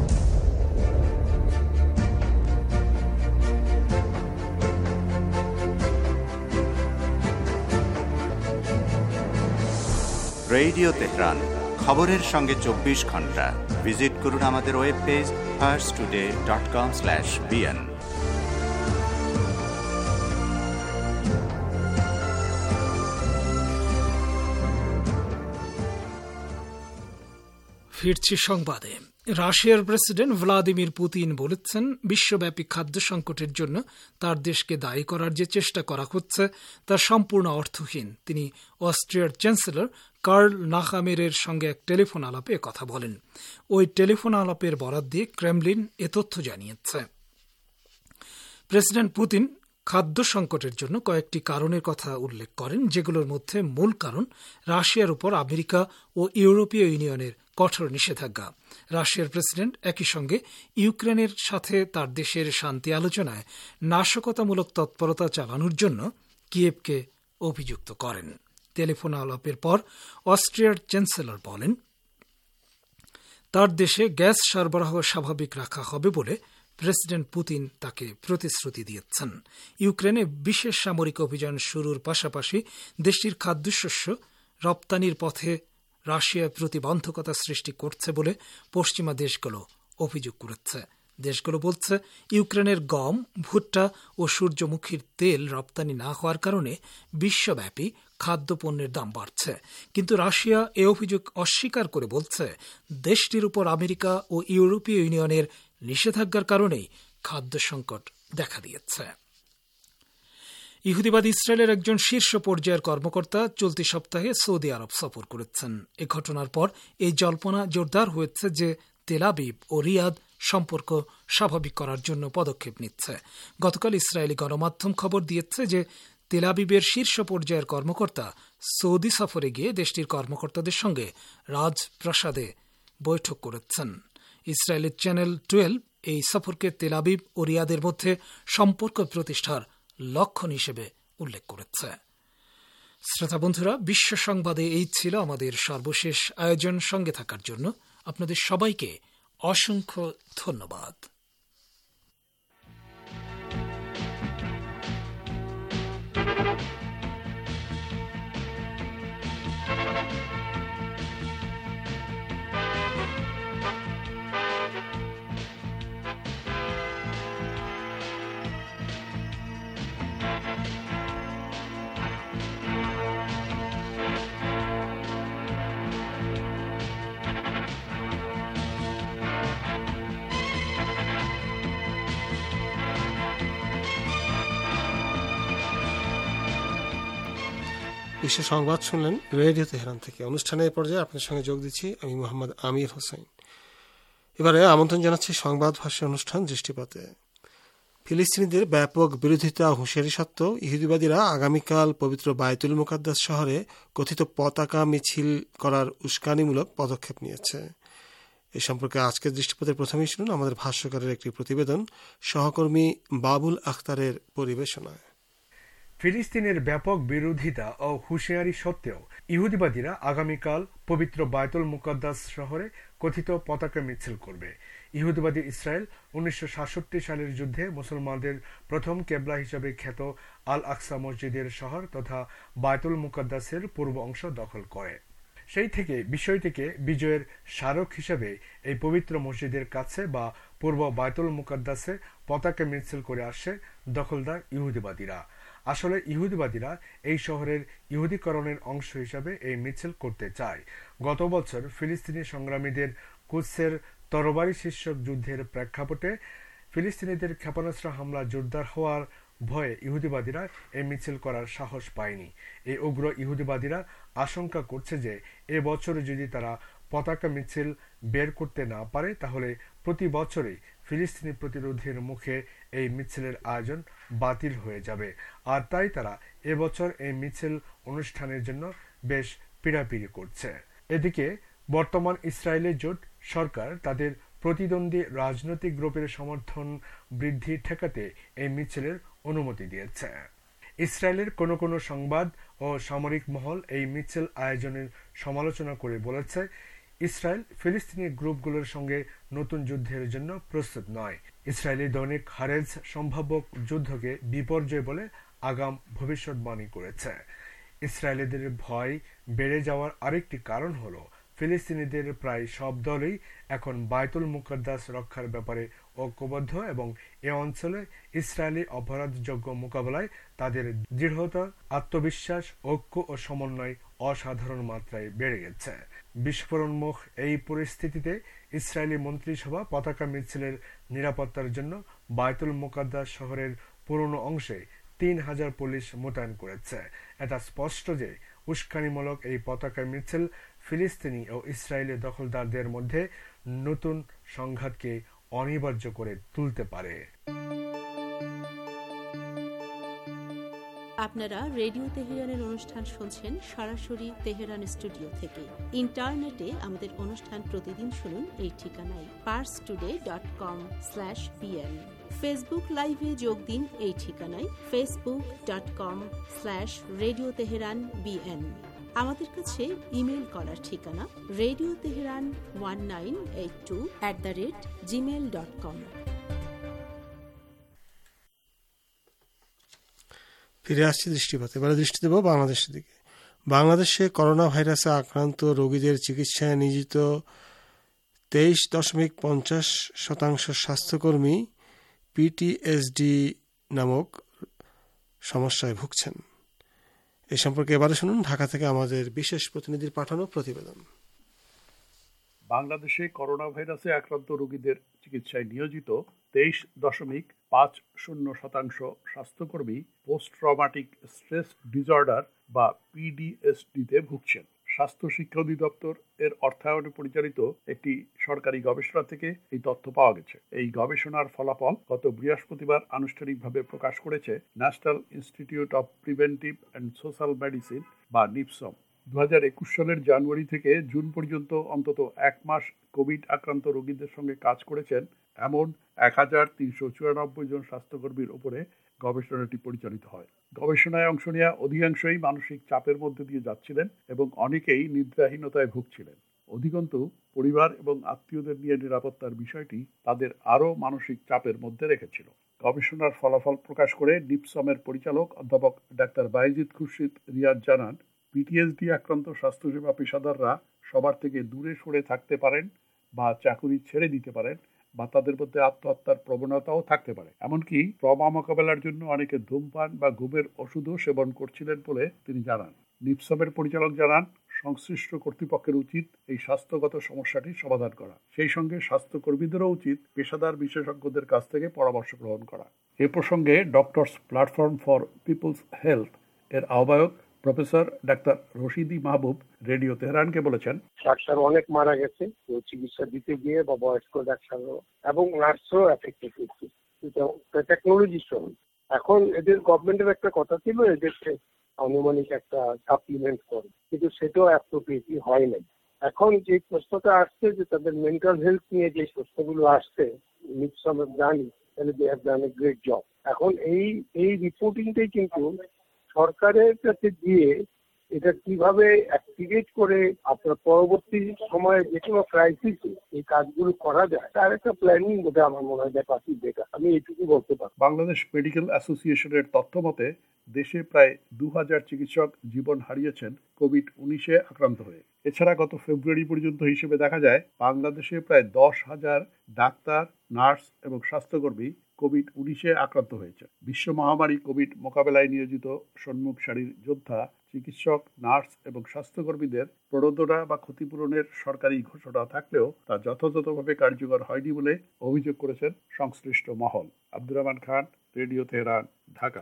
Speaker 2: Radio Tehran, খবরের সঙ্গে 24 ঘন্টা। ভিজিট করুন আমাদের ওয়েব পেজ farstoday.com/bn।
Speaker 5: ফিরছি সংবাদে। রাশিয়ার প্রেসিডেন্ট ভ্লাদিমির পুতিন বলেছেন, বিশ্বব্যাপী খাদ্য সংকটের জন্য তার দেশকে দায়ী করার যে চেষ্টা করা হচ্ছে তা সম্পূর্ণ অর্থহীন। তিনি অস্ট্রিয়ার চ্যান্সেলর কার্ল নাখামেরের সঙ্গে এক টেলিফোন আলাপে কথা বলেন। ওই টেলিফোন আলাপের বরাত দিয়ে ক্রেমলিন এ তথ্য জানিয়েছে। প্রেসিডেন্ট পুতিন খাদ্য সংকটের জন্য কয়েকটি কারণের কথা উল্লেখ করেন, যেগুলোর মধ্যে মূল কারণ রাশিয়ার উপর আমেরিকা ও ইউরোপীয় ইউনিয়নের কঠোর নিষেধাজ্ঞা। রাশিয়ার প্রেসিডেন্ট একই সঙ্গে ইউক্রেনের সাথে তার দেশের শান্তি আলোচনায় নাশকতামূলক তৎপরতা চালানোর জন্য কিয়েভকে অভিযুক্ত করেন। টেলিফোন আলাপের পর অস্ট্রিয়ার চ্যান্সেলর বলেন, তার দেশে গ্যাস সরবরাহ স্বাভাবিক রাখা হবে বলে প্রেসিডেন্ট পুতিন তাকে প্রতিশ্রুতি দিয়েছেন। ইউক্রেনে বিশেষ সামরিক অভিযান শুরুর পাশাপাশি দেশটির খাদ্যশস্য রপ্তানির পথে রাশিয়ার প্রতিবন্ধকতা সৃষ্টি করছে বলে পশ্চিমা দেশগুলো অভিযোগ করেছে। দেশগুলো বলছে, ইউক্রেনের গম, ভুট্টা ও সূর্যমুখীর তেল রপ্তানি না হওয়ার কারণে বিশ্বব্যাপী খাদ্যপণ্যের দাম বাড়ছে। কিন্তু রাশিয়া এ অভিযোগ অস্বীকার করে বলছে, দেশটির উপর আমেরিকা ও ইউরোপীয় ইউনিয়নের নিষেধাজ্ঞার কারণেই খাদ্য সংকট দেখা দিয়েছে। ইহুদিবাদ ইসরায়েলের একজন শীর্ষ পর্যায়ের কর্মকর্তা চলতি সপ্তাহে সৌদি আরব সফর করেছেন। এ ঘটনার পর এই জল্পনা জোরদার হয়েছে যে তেল আবিব ও রিয়াদ সম্পর্ক স্বাভাবিক করার জন্য পদক্ষেপ নিচ্ছে। গতকাল ইসরায়েলি গণমাধ্যম খবর দিয়েছে যে তেল আবিবের শীর্ষ পর্যায়ের কর্মকর্তা সৌদি সফরে গিয়ে দেশটির কর্মকর্তাদের সঙ্গে রাজপ্রাসাদে বৈঠক করেছেন। ইসরায়েলের চ্যানেল 12 এই সফরকে তেল আবিব ও রিয়াদের মধ্যে সম্পর্ক প্রতিষ্ঠার লক্ষণ হিসেবে উল্লেখ করেছে। শ্রোতা বন্ধুরা, বিশ্ব সংবাদে এই ছিল আমাদের সর্বশেষ আয়োজন। সঙ্গে থাকার জন্য আপনাদের সবাইকে অসংখ্য ধন্যবাদ।
Speaker 8: বিশ্ব সংবাদ শুনলেন রেডিও তেহরান থেকে। অনুষ্ঠানের পর্যায়ে আপনার সঙ্গে যোগ দিচ্ছি আমি মোহাম্মদ আমির হোসেন। এবারে আমন্ত্রণ জানাচ্ছি সংবাদ ভাষ্য অনুষ্ঠান দৃষ্টিপাতে। ফিলিস্তিনিদের ব্যাপক বিরোধিতা ও হুঁশিয়ারি সত্ত্বেও ইহুদিবাদীরা আগামীকাল পবিত্র বায়তুল মুকাদ্দাস শহরে কথিত পতাকা মিছিল করার উস্কানিমূলক পদক্ষেপ নিয়েছে। এ সম্পর্কে আজকের দৃষ্টিপাতের প্রথমেই শুনুন আমাদের ভাষ্যকারের একটি প্রতিবেদন, সহকর্মী বাবুল আখতারের পরিবেশনায়।
Speaker 4: ফিলিস্তিনের ব্যাপক বিরোধিতা ও হুঁশিয়ারি সত্ত্বেও ইহুদিবাদীরা আগামীকাল পবিত্র বায়তুল মুকাদ্দাস শহরে কথিত পতাকা মিছিল করবে। ইহুদিবাদী ইসরায়েল 1967 সালের যুদ্ধে মুসলমানদের প্রথম কেবলা হিসেবে খ্যাত আল আকসা মসজিদের শহর তথা বায়তুল মুকাদ্দাসের পূর্ব অংশ দখল করে। সেই থেকে বিষয়টিকে বিজয়ের স্মারক হিসেবে এই পবিত্র মসজিদের কাছে বা পূর্ব বায়তুল মুকাদ্দাসে পতাকা মিছিল করে আসে দখলদার ইহুদিবাদীরা। আসলে ইহুদিবাদীরা এই শহরের ইহুদিকরণের অংশ হিসাবে এই মিছিল করতে চায়। গত বছর ফিলিস্তিনি সংগ্রামীদের কুদসের তরবারি শীর্ষক যুদ্ধের প্রেক্ষাপটে ফিলিস্তিনিদের ক্ষেপণাস্ত্র হামলা জোরদার হওয়ার ভয়ে ইহুদিবাদীরা এই মিছিল করার সাহস পায়নি। এই উগ্র ইহুদিবাদীরা আশঙ্কা করছে যে এ বছর যদি তারা পতাকা মিছিল বের করতে না পারে তাহলে প্রতি বছরই ফিলিস্তিনি প্রতিরোধের মুখে এই মিছিলের আয়োজন বাতিল হয়ে যাবে। আর তাই তারা এবছর এই মিছিল অনুষ্ঠানের জন্য বেশ পীড়াপিড়ি করছে। এদিকে বর্তমান ইসরায়েলি জোট সরকার তাদের প্রতিদ্বন্দ্বী রাজনৈতিক গ্রুপের সমর্থন বৃদ্ধি ঠেকাতে এই মিছিলের অনুমতি দিয়েছে। ইসরায়েলের কোনো কোনো সংবাদ ও সামরিক মহল এই মিছিল আয়োজনের সমালোচনা করে বলেছে, ইসরায়েল ফিলিস্তিনি গ্রুপগুলোর সঙ্গে নতুন যুদ্ধের জন্য প্রস্তুত নয়। ইসরায়েলি দৈনিক হারেজ সম্ভাব্য যুদ্ধকে বিপর্যয় বলে আগাম ভবিষ্যৎবাণী করেছে। ইসরায়েলিদের ভয় বেড়ে যাওয়ার আরেকটি কারণ হলো ফিলিস্তিনিদের প্রায় সব দলই এখন বায়তুল মুকাদ্দাস রক্ষার ব্যাপারে ঐক্যবদ্ধ এবং এ অঞ্চলে ইসরায়েলি অপরাধযোগ্য মোকাবেলায় তাদের দৃঢ়তা, আত্মবিশ্বাস, ঐক্য ও সমন্বয় অসাধারণ মাত্রায় বেড়ে গেছে। বিস্ফোরণমুখ এই পরিস্থিতিতে ইসরায়েলি মন্ত্রিসভা পতাকা মিছিলের নিরাপত্তার জন্য বায়তুল মুকাদ্দাস শহরের পুরনো অংশে 3000 পুলিশ মোতায়েন করেছে। এটা স্পষ্ট যে উস্কানিমূলক এই পতাকা মিছিল ফিলিস্তিনি ও ইসরায়েলি দখলদারদের মধ্যে নতুন সংঘাতকে অনিবার্য করে তুলতে পারে।
Speaker 9: আপনারা রেডিও তেহরানের অনুষ্ঠান শুনছেন সরাসরি তেহরান স্টুডিও থেকে। ইন্টারনেটে আমাদের অনুষ্ঠান প্রতিদিন শুনুন এই ঠিকানায় parstoday.com/pm। ফেসবুক লাইভে যোগ দিন এই ঠিকানায় facebook.com/Radio Tehran BN। আমাদের কাছে ইমেল করার ঠিকানা radioteheran1982@gmail.com।
Speaker 8: ফিরে আসছি দৃষ্টিপাতে। এবারে দৃষ্টি দেব বাংলাদেশের দিকে। বাংলাদেশে করোনা ভাইরাসে আক্রান্ত রোগীদের চিকিৎসায় নিয়োজিত 23.50% স্বাস্থ্যকর্মী পিটিএসডি নামক সমস্যায় ভুগছেন। এ সম্পর্কে এবারে শুনুন ঢাকা থেকে আমাদের বিশেষ প্রতিনিধির পাঠানো প্রতিবেদন।
Speaker 6: বাংলাদেশে করোনা ভাইরাসে আক্রান্ত রোগীদের চিকিৎসায় নিয়োজিত 23.50% স্বাস্থ্যকর্মী পোস্ট ট্রমাটিক স্ট্রেস ডিসঅর্ডার বা পিডিএসডিতে ভুগছেন। স্বাস্থ্য শিক্ষা অধিদপ্তর এর অর্থায়নে পরিচালিত একটি সরকারি গবেষণা থেকে এই তথ্য পাওয়া গেছে। এই গবেষণার ফলাফল গত বৃহস্পতিবার আনুষ্ঠানিকভাবে প্রকাশ করেছে National Institute of Preventive and Social Medicine বা নিপসম। 2021 সালের জানুয়ারি থেকে জুন পর্যন্ত অন্তত 1 মাস কোভিড আক্রান্ত রোগীদের সঙ্গে কাজ করেছেন এমন 1394 জন স্বাস্থ্যকর্মীর উপরে গবেষণাটি পরিচালিত হয়। গবেষণায় অংশ নেওয়া অধিকাংশই মানসিক চাপের মধ্যে দিয়ে যাচ্ছিলেন এবং অনেকেই নিদ্রাহীনতায় ভুগছিলেন। অধিকন্তু পরিবার এবং আত্মীয়দের নিয়ে নিরাপত্তার বিষয়টি তাদের আরও মানসিক চাপের মধ্যে রেখেছিল। গবেষণার ফলাফল প্রকাশ করে নিপসমের পরিচালক অধ্যাপক ডাক্তার বাইজিদ খুরশিদ রিয়াজ জানান, পিটিএসডি আক্রান্ত স্বাস্থ্যসেবা পেশাদাররা সবার থেকে দূরে সরে থাকতে পারেন বা চাকুরি ছেড়ে দিতে পারেন বা তাদের মধ্যে আত্মহত্যার প্রবণতাও থাকতে পারে। এমনকি ট্রমা মোকাবেলার জন্য অনেকে ধূমপান বা ঘুমের ওষুধও সেবন করছিলেন বলে তিনি জানান। নিপসমের পরিচালক জানান, সংশ্লিষ্ট কর্তৃপক্ষের উচিত এই স্বাস্থ্যগত সমস্যাটির সমাধান করা। সেই সঙ্গে স্বাস্থ্যকর্মীদেরও উচিত পেশাদার বিশেষজ্ঞদের কাছ থেকে পরামর্শ গ্রহণ করা। এ প্রসঙ্গে doctors platform for people's health এর আহ্বায়ক professor doctor Rashidi Mahbub radio তেহরানকে বলেছেন,
Speaker 10: ডাক্তার অনেক মারা গেছে চিকিৎসা দিতে গিয়ে বা বয়স্ক ডাক্তারও এবং নার্সও এফেক্টেড হচ্ছে টেকনোলজির সঙ্গে। এখন এদের গভর্নমেন্টের একটা কথা ছিল এদেরকে আনুমানিক একটা সাপ্লিমেন্ট করে, কিন্তু সেটাও অ্যাপ্রোপ্রিয়েটলি হয় নাই। এখন যে প্রশ্নটা আসছে যে তাদের মেন্টাল হেলথ নিয়ে যে প্রশ্নগুলো আসছে নিপসম জানি তাহলে they have done a great job. এখন এই রিপোর্টিংটাই কিন্তু সরকারের কাছে দিয়ে এটা কিভাবে অ্যাক্টিভেট করে আপনার পরবর্তী সময়ে যে কোনো ক্রাইসিসে এই কাজগুলো করা যায় তার একটা প্ল্যানিং বোধহয় আমার মনে হয় ব্যাপারটি বেকার। আমি এইটুকু বলতে পারি।
Speaker 6: বাংলাদেশ মেডিকেল অ্যাসোসিয়েশনের তথ্য মতে দেশে প্রায় 2000 চিকিৎসক জীবন হারিয়েছেন কোভিড-19 আক্রান্ত হয়ে। এছাড়া গত ফেব্রুয়ারি পর্যন্ত হিসেবে দেখা যায় বাংলাদেশে প্রায় 10,000 ডাক্তার, নার্স এবং স্বাস্থ্যকর্মী কোভিড-19 আক্রান্ত হয়েছে। বিশ্ব মহামারী কোভিড মোকাবেলায় নিয়োজিত সম্মুখ সারির যোদ্ধা, চিকিৎসক, নার্স এবং স্বাস্থ্যকর্মীদের প্রণোদনা বা ক্ষতিপূরণের সরকারি ঘোষণা থাকলেও তা যথাযথভাবে কার্যকর হয়নি বলে অভিযোগ করেছেন সংশ্লিষ্ট মহল। Abdur Rahman Khan, radio Tehran, Dhaka.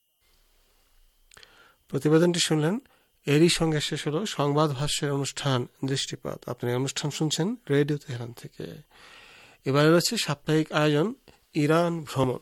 Speaker 8: প্রতিবেদনটি শুনলেন। এরই সঙ্গে শেষ হলো সংবাদ ভাষ্যের অনুষ্ঠান দৃষ্টিপাত। আপনি অনুষ্ঠান শুনছেন রেডিও তেহরান থেকে। এবারে রয়েছে সাপ্তাহিক আয়োজন ইরান ভ্রমণ।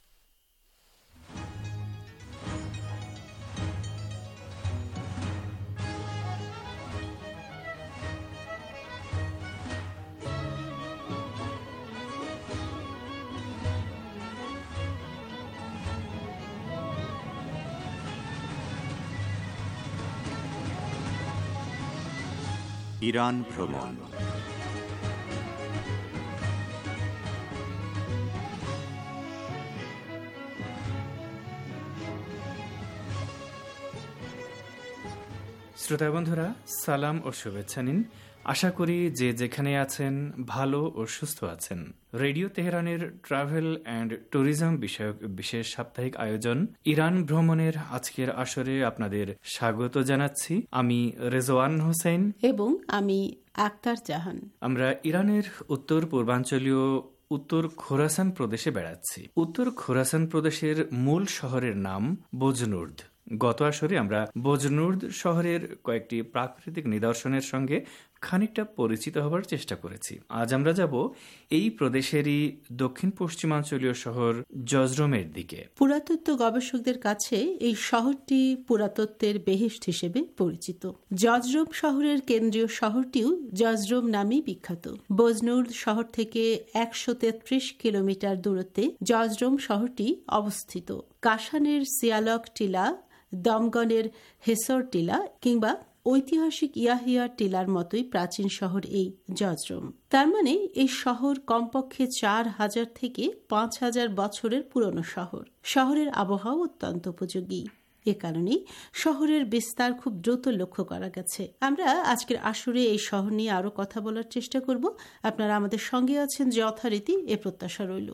Speaker 2: ইরান ভ্রমণ।
Speaker 11: শ্রোতা বন্ধুরা, সালাম ও শুভেচ্ছা নিন। আশা করি যে যেখানে আছেন ভালো ও সুস্থ আছেন। রেডিও তেহরানের ট্রাভেল অ্যান্ড ট্যুরিজম বিষয়ক বিশেষ সাপ্তাহিক আয়োজন ইরান ভ্রমণের আজকের আসরে আপনাদের স্বাগত জানাচ্ছি। আমি রেজওয়ান হোসেন
Speaker 9: এবং আমি আক্তার জাহান।
Speaker 11: আমরা ইরানের উত্তর পূর্বাঞ্চলীয় উত্তর খোরাসান প্রদেশে বেড়াচ্ছি। উত্তর খোরাসান প্রদেশের মূল শহরের নাম বোজনুর্দ। গত আসরে আমরা বোজনুর্দ শহরের কয়েকটি প্রাকৃতিক নিদর্শনের সঙ্গে খানিকটা পরিচিত হবার চেষ্টা করেছি। আজ আমরা যাব এই প্রদেশেরই দক্ষিণ পশ্চিমাঞ্চলীয় শহর জজরমের দিকে।
Speaker 9: পুরাতত্ত্ব গবেষকদের কাছে এই শহরটি পুরাতত্ত্বের বেহেশত হিসেবে পরিচিত। জজরম শহরের কেন্দ্রীয় শহরটিও জজরম নামেই বিখ্যাত। বজনুর শহর থেকে 133 কিলোমিটার দূরত্বে জজরম শহরটি অবস্থিত। কাশানের সিয়ালক টিলা, দমগনের হেসর টিলা কিংবা ঐতিহাসিক ইয়াহিয়া টিলার মতোই প্রাচীন শহর এই জজরম। তার মানে এই শহর কমপক্ষে 4000 থেকে 5000 বছরের পুরনো শহর। শহরের আবহাওয়া অত্যন্ত উপযোগী। এ কারণেই শহরের বিস্তার খুব দ্রুত লক্ষ্য করা গেছে। আমরা আজকের আসরে এই শহর নিয়ে আরো কথা বলার চেষ্টা করব। আপনারা আমাদের সঙ্গে আছেন যথারীতি, এ প্রত্যাশা রইল।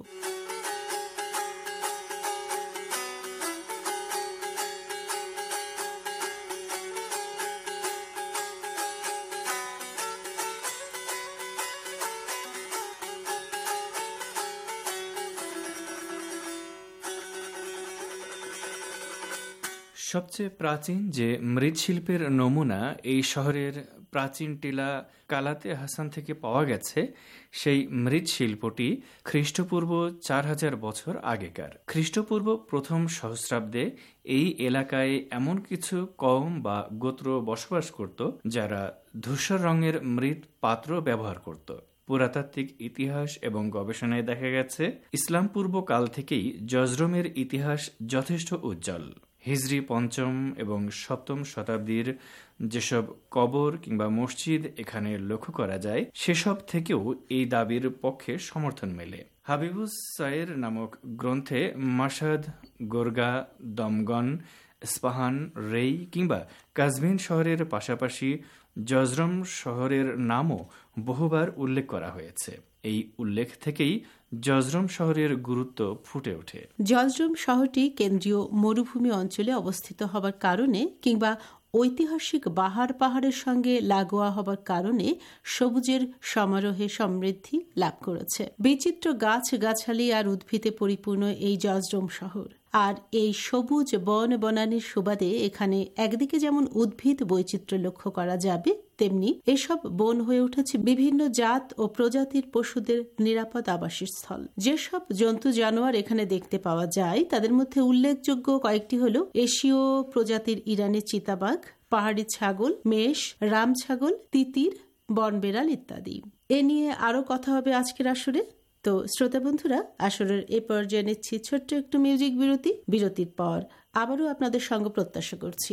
Speaker 11: সবচেয়ে প্রাচীন যে মৃৎশিল্পের নমুনা এই শহরের প্রাচীন টিলা কালাতে হাসান থেকে পাওয়া গেছে, সেই মৃৎশিল্পটি খ্রিস্টপূর্ব 4000 বছর আগেকার। খ্রিস্টপূর্ব প্রথম সহস্রাব্দে এই এলাকায় এমন কিছু কওম বা গোত্র বসবাস করত যারা ধূসর রঙের মৃৎ পাত্র ব্যবহার করত। পুরাতাত্ত্বিক ইতিহাস এবং গবেষণায় দেখা গেছে ইসলাম পূর্ব কাল থেকেই জজরমের ইতিহাস যথেষ্ট উজ্জ্বল। হিজরি 5ম এবং 7ম শতাব্দীর যেসব কবর কিংবা মসজিদ এখানে লক্ষ্য করা যায়, সেসব থেকেও এই দাবির পক্ষে সমর্থন মেলে। হাবিবুস সায়ের নামক গ্রন্থে মাশহাদ, গোরগা, দমগন, ইস্পাহান, রেই কিংবা কাজভিন শহরের পাশাপাশি জজরম শহরের নামও বহুবার উল্লেখ করা হয়েছে। এই উল্লেখ থেকেই জজরম শহরের গুরুত্ব ফুটে ওঠে।
Speaker 9: জজরম শহরটি কেন্দ্রীয় মরুভূমি অঞ্চলে অবস্থিত হবার কারণে কিংবা ঐতিহাসিক পাহাড়ের সঙ্গে লাগোয়া হবার কারণে সবুজের সমারোহে সমৃদ্ধি লাভ করেছে। বিচিত্র গাছগাছালি আর উদ্ভিদে পরিপূর্ণ এই জজরম শহর। আর এই সবুজ বন বনানীর সুবাদে এখানে একদিকে যেমন উদ্ভিদ বৈচিত্র্য লক্ষ্য করা যাবে, তেমনি এসব বন হয়ে উঠেছে বিভিন্ন জাত ও প্রজাতির পশুদের নিরাপদ আবাসের স্থল। যেসব জন্তু জানোয়ার এখানে দেখতে পাওয়া যায় তাদের মধ্যে উল্লেখযোগ্য কয়েকটি হল এশীয় প্রজাতির ইরানের চিতাবাঘ, পাহাড়ি ছাগল, মেষ, রাম ছাগল, তিতির, বনবেড়াল ইত্যাদি। এ নিয়ে আরো কথা হবে আজকের আসরে। তো শ্রোতা বন্ধুরা, আসরের এ পর্যায়ে নিচ্ছি ছোট্ট একটু মিউজিক বিরতি। বিরতির পর আবারও আপনাদের সঙ্গে প্রত্যাশা করছি।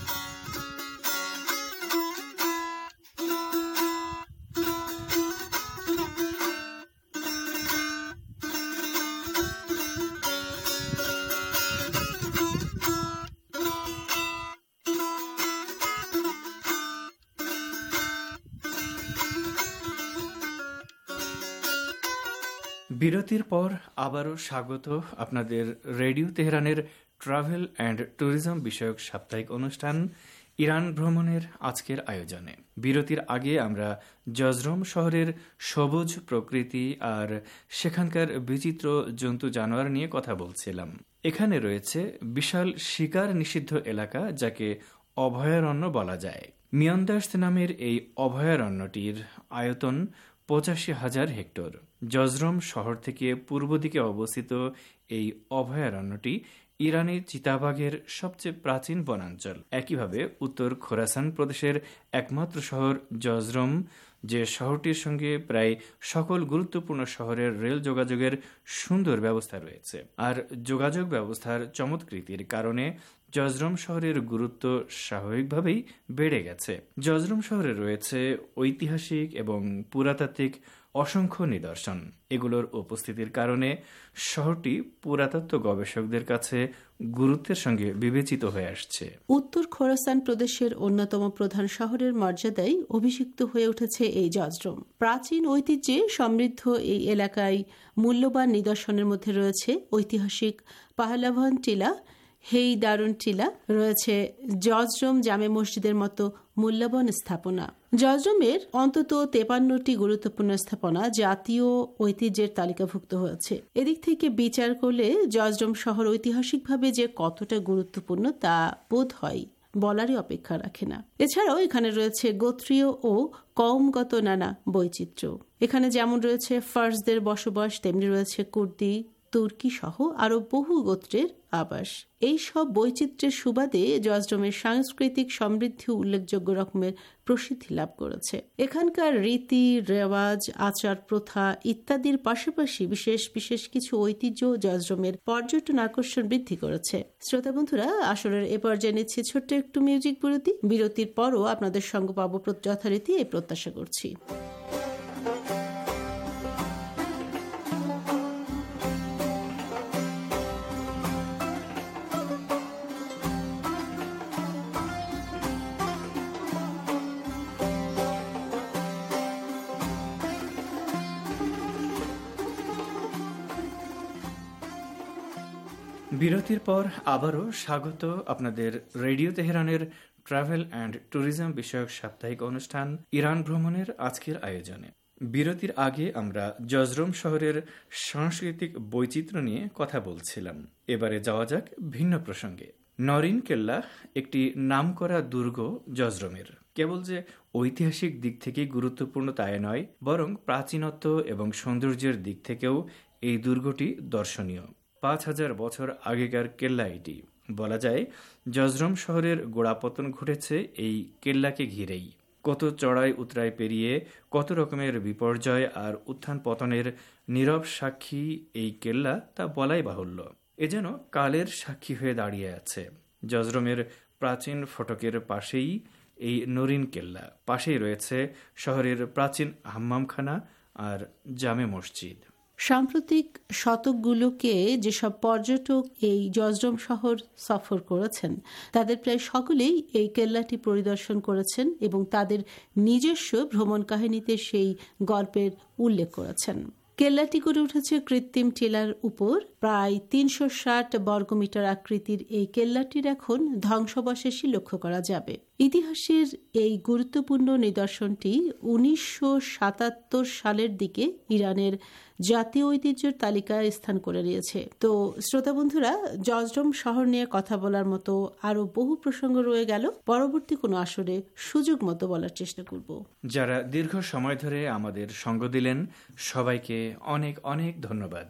Speaker 11: বিরতির পর আবারও স্বাগত আপনাদের রেডিও তেহরানের ট্রাভেল অ্যান্ড ট্যুরিজম বিষয়ক সাপ্তাহিক অনুষ্ঠান ইরান ভ্রমণের আজকের আয়োজনে। বিরতির আগে আমরা জজরম শহরের সবুজ প্রকৃতি আর সেখানকার বিচিত্র জন্তু জানোয়ার নিয়ে কথা বলছিলাম। এখানে রয়েছে বিশাল শিকার নিষিদ্ধ এলাকা, যাকে অভয়ারণ্য বলা যায়। মিয়ান্দার্স নামের এই অভয়ারণ্যটির আয়তন 85,000 হেক্টর। জজরম শহর থেকে পূর্ব দিকে অবস্থিত এই অভয়ারণ্যটি ইরানি চিতাবাঘের সবচেয়ে প্রাচীন বনাঞ্চল। একইভাবে উত্তর খোরাসান প্রদেশের একমাত্র শহর জজরম, যে শহরটির সঙ্গে প্রায় সকল গুরুত্বপূর্ণ শহরের রেল যোগাযোগের সুন্দর ব্যবস্থা রয়েছে। আর যোগাযোগ ব্যবস্থার চমৎকৃতির কারণে জজরম শহরের গুরুত্ব স্বাভাবিকভাবেই বেড়ে গেছে। জজরম শহরে রয়েছে ঐতিহাসিক এবং পুরাতাত্ত্বিক অসংখ্য নিদর্শন। এগুলোর উপস্থিতির কারণে শহরটি পুরাতত্ত্ব গবেষকদের কাছে গুরুত্বের সঙ্গে বিবেচিত হয়ে আসছে।
Speaker 9: উত্তর খোরাসান প্রদেশের অন্যতম প্রধান শহরের মর্যাদায় অভিষিক্ত হয়ে উঠেছে এই জজরম। প্রাচীন ঐতিহ্যে সমৃদ্ধ এই এলাকায় মূল্যবান নিদর্শনের মধ্যে রয়েছে ঐতিহাসিক পাহলাভান টিলা, হেই দারুন টিলা, রয়েছে জজরম জামে মসজিদের মতো মূল্যবান স্থাপনা। জজরমের অন্তত 53টি গুরুত্বপূর্ণ স্থাপনা জাতীয় ঐতিহ্যের তালিকাভুক্ত হয়েছে। এদিক থেকে বিচার করলে জজরম শহর ঐতিহাসিকভাবে যে কতটা গুরুত্বপূর্ণ তা বোধ হয় বলারই অপেক্ষা রাখে না। এছাড়াও এখানে রয়েছে গোত্রীয় ও কওমগত নানা বৈচিত্র্য। এখানে যেমন রয়েছে ফার্সদের বসবাস, তেমনি রয়েছে কুর্দি, তুর্কি সহ আরো বহু গোত্রের আবাস। এই সব বৈচিত্র্যের সুবাদে জজরমের সাংস্কৃতিক সমৃদ্ধি উল্লেখযোগ্য রকমের প্রসিদ্ধি লাভ করেছে। এখানকার রীতি রেওয়াজ, আচার প্রথা ইত্যাদির পাশাপাশি বিশেষ বিশেষ কিছু ঐতিহ্য জজরমের পর্যটন আকর্ষণ বৃদ্ধি করেছে। শ্রোতা বন্ধুরা, আসরের এ পর্যায়ে নিচ্ছি ছোট্ট একটু মিউজিক বিরতি। বিরতির পরও আপনাদের সঙ্গ পাবো যথারীতি এই প্রত্যাশা করছি।
Speaker 11: বিরতির পর আবারও স্বাগত আপনাদের রেডিও তেহরানের ট্রাভেল অ্যান্ড ট্যুরিজম বিষয়ক সাপ্তাহিক অনুষ্ঠান ইরান ভ্রমণের আজকের আয়োজনে। বিরতির আগে আমরা জজরম শহরের সাংস্কৃতিক বৈচিত্র্য নিয়ে কথা বলছিলাম। এবারে যাওয়া যাক ভিন্ন প্রসঙ্গে। নরিন কেল্লা একটি নামকরা দুর্গ জজরমের। কেবল যে ঐতিহাসিক দিক থেকে গুরুত্বপূর্ণ তাই নয়, বরং প্রাচীনত্ব এবং সৌন্দর্যের দিক থেকেও এই দুর্গটি দর্শনীয়। 5000 বছর আগেকার কেল্লা এটি। বলা যায় জজরম শহরের গোড়াপতন ঘটেছে এই কেল্লাকে ঘিরেই। কত চড়াই উতরাই পেরিয়ে কত রকমের বিপর্যয় আর উত্থান পতনের নীরব সাক্ষী এই কেল্লা, তা বলাই বাহুল্য। এ যেন কালের সাক্ষী হয়ে দাঁড়িয়ে আছে। জজরমের প্রাচীন ফটকের পাশেই এই নরিন কেল্লা। পাশেই রয়েছে শহরের প্রাচীন হাম্মামখানা আর জামে মসজিদ।
Speaker 9: সাম্প্রতিক শতকগুলোকে যেসব পর্যটক এই জজরম শহর সফর করেছেন তাদের প্রায় সকলেই এই কেল্লাটি পরিদর্শন করেছেন এবং তাদের নিজস্ব ভ্রমণ কাহিনীতে সেই গল্পের উল্লেখ করেছেন। কেল্লাটি গড়ে উঠেছে কৃত্রিম টিলার উপর। প্রায় 360 বর্গমিটার আকৃতির এই কেল্লাটির এখন ধ্বংসাবশেষই লক্ষ্য করা যাবে। ইতিহাসের এই গুরুত্বপূর্ণ নিদর্শনটি 1977 সালের দিকে ইরানের জাতীয় ঐতিহ্যের তালিকায় স্থান করে নিয়েছে। তো শ্রোতা বন্ধুরা, জজরম শহর নিয়ে কথা বলার মতো আরো বহু প্রসঙ্গ রয়ে গেল। পরবর্তী কোনো আসরে সুযোগ মতো বলার চেষ্টা করব।
Speaker 11: যারা দীর্ঘ সময় ধরে আমাদের সঙ্গ দিলেন সবাইকে অনেক অনেক ধন্যবাদ।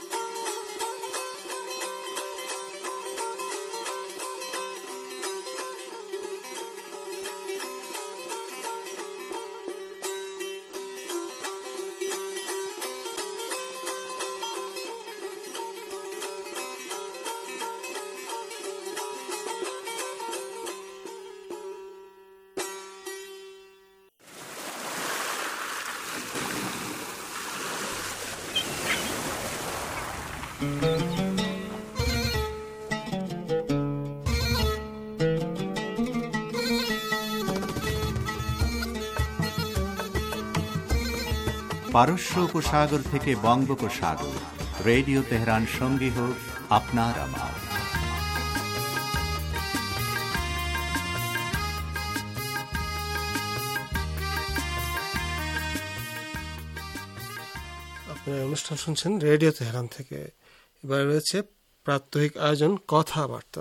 Speaker 2: পারস্য উপসাগর থেকে বঙ্গোপসাগর, রেডিও তেহরান সঙ্গী হোক আপনার আমার।
Speaker 8: আপনারা অনুষ্ঠান শুনছেন রেডিও তেহরান থেকে। এবার রয়েছে প্রাত্যহিক আয়োজন কথাবার্তা।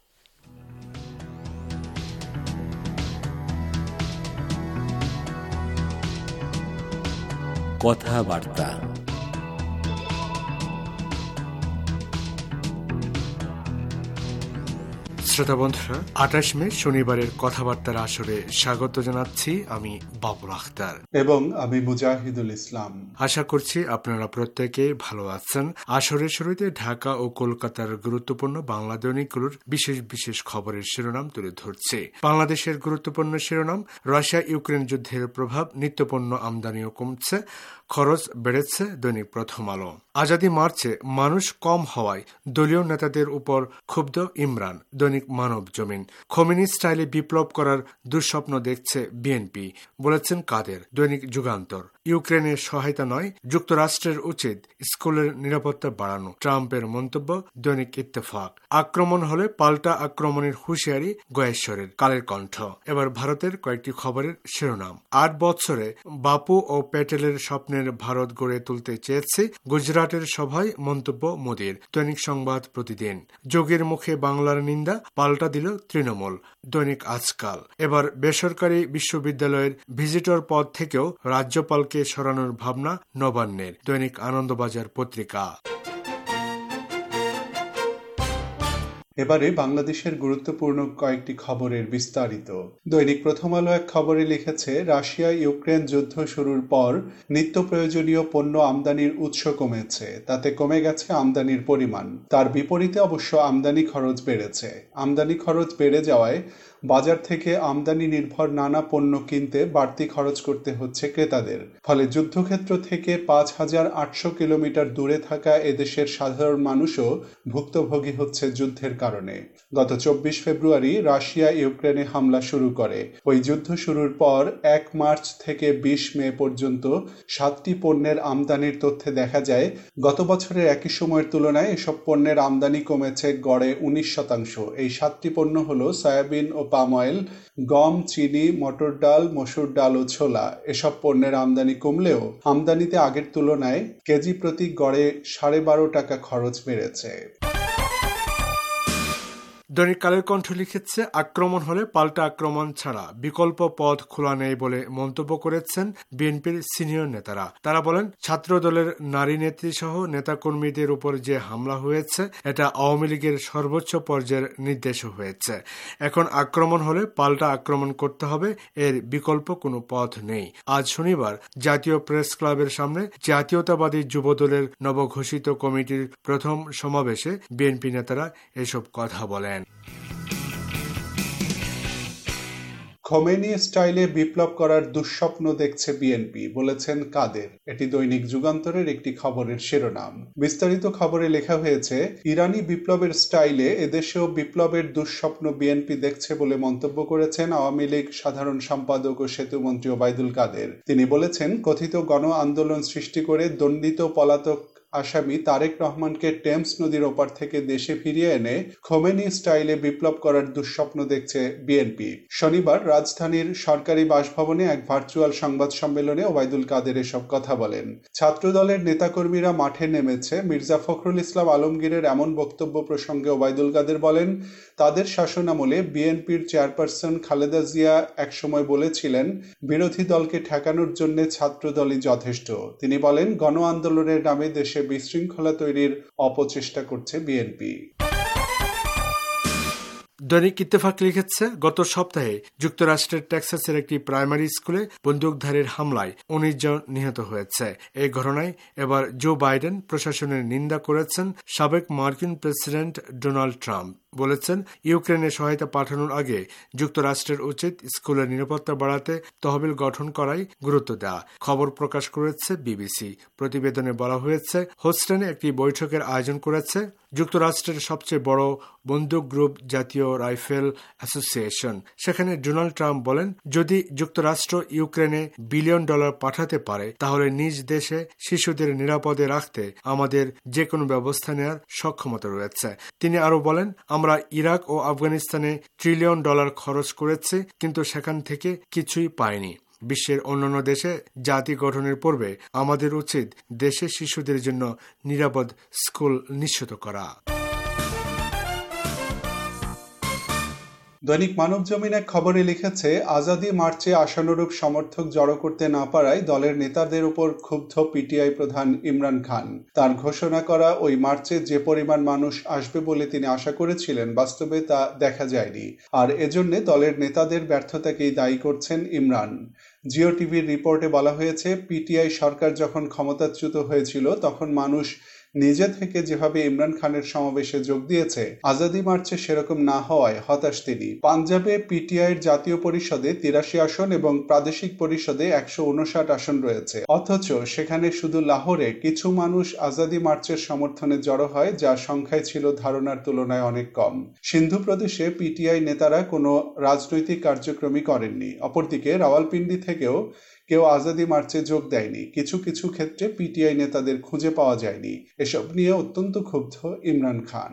Speaker 2: কথাবার্তা।
Speaker 4: শ্রোতা বন্ধুরা, 28 মে শনিবারের কথাবার্তার আসরে স্বাগত জানাচ্ছি আমি বাবুল আখতার
Speaker 12: এবং আমি মুজাহিদুল ইসলাম।
Speaker 4: আশা করছি আপনারা প্রত্যেকে ভালো আছেন। আসরের শুরুতে ঢাকা ও কলকাতার গুরুত্বপূর্ণ বাংলা দৈনিকগুলোর বিশেষ বিশেষ খবরের শিরোনাম তুলে ধরছে। বাংলাদেশের গুরুত্বপূর্ণ শিরোনাম: রাশিয়া ইউক্রেন যুদ্ধের প্রভাব, নিত্যপণ্য আমদানিও কমছে, খরচ বেড়েছে। দৈনিক প্রথম আলো। আজাদি মার্চে মানুষ কম হওয়ায় দলীয় নেতাদের উপর ক্ষুব্ধ ইমরান। দৈনিক মানব জমিন। খোমেনি স্টাইলে বিপ্লব করার দুঃস্বপ্ন দেখছে বিএনপি, বলেছেন কাদের। দৈনিক যুগান্তর।
Speaker 8: ইউক্রেনের সহায়তা নয়, যুক্তরাষ্ট্রের উচিত স্কুলের নিরাপত্তা বাড়ানো, ট্রাম্পের মন্তব্য দৈনিক ইত্তেফাক। আক্রমণ হলে পাল্টা আক্রমণের হুঁশিয়ারি গয়েশ্বরের। কালের কণ্ঠ। এবার ভারতের কয়েকটি খবরের শিরোনাম। 8 বছরে বাপু ও প্যাটেলের স্বপ্নের ভারত গড়ে তুলতে চেয়েছে গুজরাটের সভায় মন্তব্য মোদীর। দৈনিক সংবাদ প্রতিদিন। যোগীর মুখে বাংলার নিন্দা, পাল্টা দিল তৃণমূল। দৈনিক আজকাল। এবার বেসরকারি বিশ্ববিদ্যালয়ের ভিজিটর পদ থেকেও রাজ্যপালকে সরানোর ভাবনা নবান্নের। দৈনিক আনন্দবাজার পত্রিকা।
Speaker 12: এবারে বাংলাদেশের গুরুত্বপূর্ণ কয়েকটি খবরের বিস্তারিত। দৈনিক প্রথম আলো এক খবরে লিখেছে, রাশিয়া ইউক্রেন যুদ্ধ শুরুর পর নিত্য প্রয়োজনীয় পণ্য আমদানির উৎস কমেছে, তাতে কমে গেছে আমদানির পরিমাণ। তার বিপরীতে অবশ্য আমদানি খরচ বেড়েছে। আমদানি খরচ বেড়ে যাওয়ায় বাজার থেকে আমদানি নির্ভর নানা পণ্য কিনতে বাড়তি খরচ করতে হচ্ছে ক্রেতাদের। ফলে যুদ্ধক্ষেত্র থেকে ৫,৮০০ কিলোমিটার দূরে থাকা এদেশের সাধারণ মানুষও ভুক্তভোগী হচ্ছে যুদ্ধের কারণে। গত ২৪ ফেব্রুয়ারি রাশিয়া ইউক্রেনে হামলা শুরু করে। ওই যুদ্ধ শুরুর পর ১ মার্চ থেকে ২০ মে পর্যন্ত ৭টি পণ্যের আমদানির তথ্যে দেখা যায়, গত বছরের একই সময়ের তুলনায় এসব পণ্যের আমদানি কমেছে গড়ে ১৯%। এই ৭টি পণ্য হল সয়াবিন ও পাম অয়েল, গম, চিনি, মটর ডাল, মসুর ডাল ও ছোলা। এসব পণ্যের আমদানি কমলেও আমদানিতে আগের তুলনায় কেজি প্রতি গড়ে ১২.৫ টাকা খরচ বেড়েছে।
Speaker 8: দৈনিক কালের কণ্ঠ লিখেছে, আক্রমণ হলে পাল্টা আক্রমণ ছাড়া বিকল্প পথ খোলা নেই বলে মন্তব্য করেছেন বিএনপির সিনিয়র নেতারা। তারা বলেন, ছাত্র দলের নারী নেত্রী সহ নেতাকর্মীদের উপর যে হামলা হয়েছে এটা আওয়ামী লীগের সর্বোচ্চ পর্যায়ের নির্দেশও হয়েছে। এখন আক্রমণ হলে পাল্টা আক্রমণ করতে হবে, এর বিকল্প কোনো পথ নেই। আজ শনিবার জাতীয় প্রেস ক্লাবের সামনে জাতীয়তাবাদী যুবদলের নবঘোষিত কমিটির প্রথম সমাবেশে বিএনপি নেতারা এসব কথা বলেন।
Speaker 12: খোমেনি স্টাইলে বিপ্লব করার দুঃস্বপ্ন দেখছে বিএনপি, বলেছেন কাদের। এটি দৈনিক যুগান্তরের একটি খবরের শিরোনাম। বিস্তারিত খবরে লেখা হয়েছে, ইরানি বিপ্লবের স্টাইলে এদেশেও বিপ্লবের দুঃস্বপ্ন বিএনপি দেখছে বলে মন্তব্য করেছেন আওয়ামী লীগ সাধারণ সম্পাদক ও সেতুমন্ত্রী ওবায়দুল কাদের। তিনি বলেছেন, কথিত গণ আন্দোলন সৃষ্টি করে দণ্ডিত পলাতক আসামি তারেক রহমানকে টেমস নদীর ওপার থেকে দেশে ফিরিয়ে এনে খোমেনি স্টাইলে বিপ্লব করার দুঃস্বপ্ন দেখছে বিএনপি। শনিবার রাজধানীর সরকারি বাসভবনে এক ভার্চুয়াল সংবাদ সম্মেলনে ওবায়দুল কাদের এসব কথা বলেন। ছাত্রদলের নেতাকর্মীরা মাঠে নেমেছে। মির্জা ফখরুল ইসলাম আলমগীরের এমন বক্তব্য প্রসঙ্গে ওবায়দুল কাদের বলেন, তাদের শাসনামলে বিএনপির চেয়ারপারসন খালেদা জিয়া একসময় বলেছিলেন, বিরোধী দলকে ঠেকানোর জন্য ছাত্রদলই যথেষ্ট। তিনি বলেন, গণ আন্দোলনের নামে দেশে বিশৃঙ্খলা তৈরির অপচেষ্টা করছে বিএনপি।
Speaker 8: দৈনিক ইত্তেফাক লিখেছে, গত সপ্তাহে যুক্তরাষ্ট্রের টেক্সাসের একটি প্রাইমারি স্কুলে বন্দুকধারীর হামলায় ১৯ জন নিহত হয়েছে। এই ঘটনায় এবার জো বাইডেন প্রশাসনের নিন্দা করেছেন সাবেক মার্কিন প্রেসিডেন্ট ডোনাল্ড ট্রাম্প। বলেছেন, ইউক্রেনে সহায়তা পাঠানোর আগে যুক্তরাষ্ট্রের উচিত স্কুলের নিরাপত্তা বাড়াতে তহবিল গঠন করাই গুরুত্ব দেওয়া। খবর প্রকাশ করেছে বিবিসি। প্রতিবেদনে বলা হয়েছে, হোস্টনে একটি বৈঠকের আয়োজন করেছে যুক্তরাষ্ট্রের সবচেয়ে বড় বন্দুক গ্রুপ জাতীয় রাইফেল অ্যাসোসিয়েশন। সেখানে ডোনাল্ড ট্রাম্প বলেন, যদি যুক্তরাষ্ট্র ইউক্রেনে $1 বিলিয়ন পাঠাতে পারে তাহলে নিজ দেশে শিশুদের নিরাপদে রাখতে আমাদের যে কোনো ব্যবস্থা নেওয়ার সক্ষমতা রয়েছে। তিনি আরো বলেন, আমরা ইরাক ও আফগানিস্তানে $1 ট্রিলিয়ন খরচ করেছি, কিন্তু সেখান থেকে কিছুই পাইনি। বিশ্বের অন্যান্য দেশে জাতি গঠনের পূর্বে আমাদের উচিত দেশে শিশুদের জন্য নিরাপদ স্কুল নিশ্চিত করা।
Speaker 12: দৈনিক মানবজমিন এক খবরে লিখেছে, আজাদী মার্চে আশানুরূপ সমর্থক জড়ো করতে না পারায় দলের নেতাদের উপর ক্ষুব্ধ পিটিআই প্রধান ইমরান খান। তার ঘোষণা করা ওই মার্চে যে পরিমাণ মানুষ আসবে বলে তিনি আশা করেছিলেন, বাস্তবে তা দেখা যায়নি। আর এজন্য দলের নেতাদের ব্যর্থতাকেই দায়ী করছেন ইমরান। জিও টিভির রিপোর্টে বলা হয়েছে, পিটিআই সরকার যখন ক্ষমতাচ্যুত হয়েছিল তখন মানুষ নিজে থেকে যেভাবে ইমরান খানের সমাবেশে যোগ দিয়েছে, আজাদী মার্চে সেরকম না হওয়ায় হতাশ তিনি। পাঞ্জাবে পিটিআইয়ের জাতীয় পরিষদে ৮৩ আসন এবং প্রাদেশিক পরিষদে ১৫৯ আসন রয়েছে। অথচ সেখানে শুধু লাহোরে কিছু মানুষ আজাদী মার্চের সমর্থনে জড়ো হয়, যা সংখ্যায় ছিল ধারণার তুলনায় অনেক কম। সিন্ধু প্রদেশে পিটিআই নেতারা কোনো রাজনৈতিক কার্যক্রমই করেননি। অপরদিকে রাওয়ালপিন্ডি থেকেও কেউ আজাদি মার্চে যোগ দেয়নি, কিছু কিছু ক্ষেত্রে পিটিআই নেতাদের খুঁজে পাওয়া যায়নি। এসব নিয়ে অত্যন্ত ক্ষুব্ধ ইমরান খান।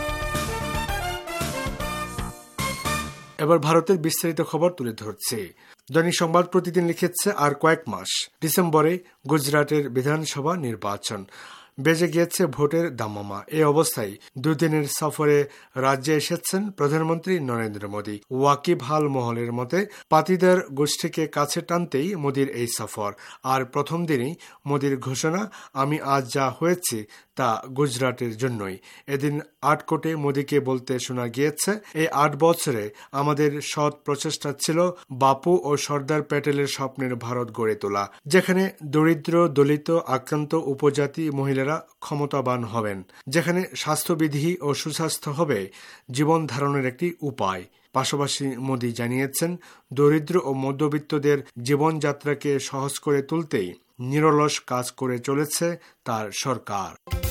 Speaker 4: এবার ভারতের বিস্তারিত খবর তুলে ধরছে। দৈনিক সংবাদ প্রতিদিন লিখেছে আর কয়েক মাস, ডিসেম্বরে গুজরাটের বিধানসভা নির্বাচন, বেজে গিয়েছে ভোটের দামামা। এই অবস্থায় দুদিনের সফরে রাজ্যে এসেছেন প্রধানমন্ত্রী নরেন্দ্র মোদী। ওয়াকিবহাল মহলের মতে পাতিদার গোষ্ঠীকে কাছে টানতেই মোদীর এই সফর। আর প্রথম দিনেই মোদীর ঘোষণা, আমি আজ যা হয়েছে তা গুজরাটের জন্যই। এদিন ৮ কোটে মোদীকে বলতে শোনা গিয়েছে, এই ৮ বছরে আমাদের সৎ প্রচেষ্টা ছিল বাপু ও সর্দার প্যাটেলের স্বপ্নের ভারত গড়ে তোলা, যেখানে দরিদ্র, দলিত, আক্রান্ত উপজাতি মহিলারা ক্ষমতাবান হবেন, যেখানে স্বাস্থ্যবিধি ও সুস্বাস্থ্য হবে জীবন ধারণের একটি উপায়। পাশাপাশি মোদী জানিয়েছেন, দরিদ্র ও মধ্যবিত্তদের জীবনযাত্রাকে সহজ করে তুলতেই নিরলস কাজ করে চলেছে তার সরকার।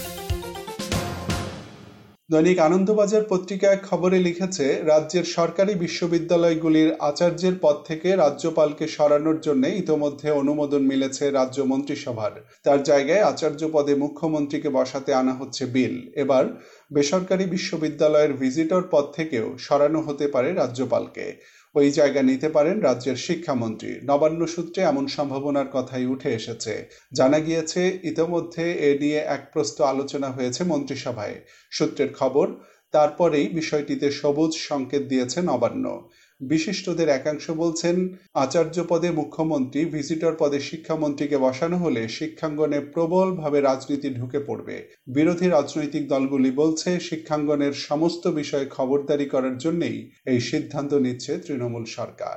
Speaker 12: দৈনিক আনন্দবাজার পত্রিকায় খবরে লিখেছে, রাজ্যের সরকারি বিশ্ববিদ্যালয়গুলির আচার্যের পদ থেকে রাজ্যপালকে সরানোর জন্য ইতোমধ্যে অনুমোদন মিলেছে রাজ্য মন্ত্রিসভার। তার জায়গায় আচার্য পদে মুখ্যমন্ত্রীকে বসাতে আনা হচ্ছে বিল। এবার বেসরকারি বিশ্ববিদ্যালয়ের ভিজিটর পদ থেকেও সরানো হতে পারে রাজ্যপালকে। ওই জায়গা নিতে পারেন রাজ্যের শিক্ষামন্ত্রী। নবান্ন সূত্রে এমন সম্ভাবনার কথাই উঠে এসেছে। জানা গিয়েছে, ইতোমধ্যে এ নিয়ে এক প্রস্ত আলোচনা হয়েছে মন্ত্রিসভায়। সূত্রের খবর, তারপরেই বিষয়টিতে সবুজ সংকেত দিয়েছে নবান্ন। বিশিষ্টদের একাংশ বলছেন, আচার্য পদে মুখ্যমন্ত্রী, ভিজিটর পদে শিক্ষামন্ত্রীকে বসানো হলে শিক্ষাঙ্গনে প্রবলভাবে রাজনীতি ঢুকে পড়বে। বিরোধী রাজনৈতিক দলগুলি বলছে, শিক্ষাঙ্গনের সমস্ত বিষয়ে খবরদারি করার জন্যই এই সিদ্ধান্ত নিচ্ছে তৃণমূল সরকার।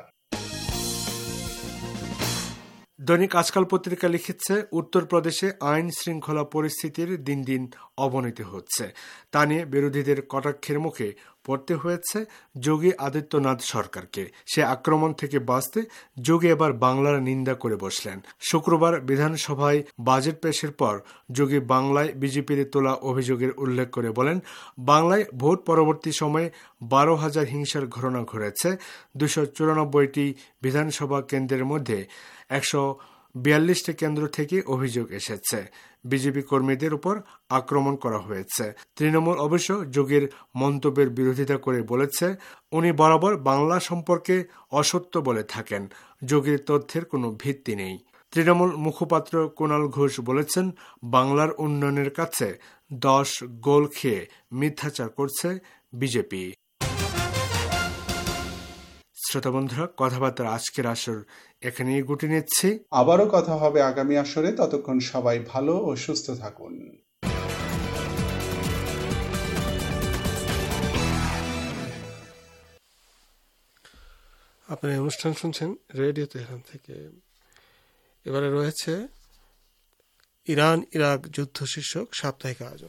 Speaker 4: দৈনিক আজকাল পত্রিকা লিখেছে, উত্তরপ্রদেশে আইন শৃঙ্খলা পরিস্থিতির দিন দিন অবনতি হচ্ছে। তা নিয়ে বিরোধীদের কটাক্ষের মুখে পড়তে হয়েছে যোগী আদিত্যনাথ সরকারকে। সে আক্রমণ থেকে বাঁচতে যোগী এবার বাংলার নিন্দা করে বসলেন। শুক্রবার বিধানসভায় বাজেট পেশের পর যোগী বাংলায় বিজেপির তোলা অভিযোগের উল্লেখ করে বলেন, বাংলায় ভোট পরবর্তী সময়ে 12,000 হিংসার ঘটনা ঘটেছে। 294টি বিধানসভা কেন্দ্রের মধ্যে 142টি কেন্দ্র থেকে অভিযোগ এসেছে। বিজেপি কর্মীদের উপর আক্রমণ করা হয়েছে। তৃণমূল অবশ্য যোগীর মন্তব্যের বিরোধিতা করে বলেছে, উনি বরাবর বাংলা সম্পর্কে অসত্য বলে থাকেন, যোগীর তথ্যের কোনো ভিত্তি নেই। তৃণমূল মুখপাত্র কুণাল ঘোষ বলেছেন, বাংলার উন্নয়নের কাছে 10 গোল খেয়ে মিথ্যাচার করছে বিজেপি। শ্রোতা বন্ধুরা, কথাবার্তার আজকের আসর এখানেই গুটিয়ে নিচ্ছি।
Speaker 12: আবারও কথা হবে আগামী আসরে। ততক্ষণ সবাই ভালো ও সুস্থ থাকুন।
Speaker 8: আপনারা অনুষ্ঠান শুনছেন রেডিও তেহরান থেকে। এবারে রয়েছে ইরান ইরাক যুদ্ধ শীর্ষক সাপ্তাহিক আয়োজন।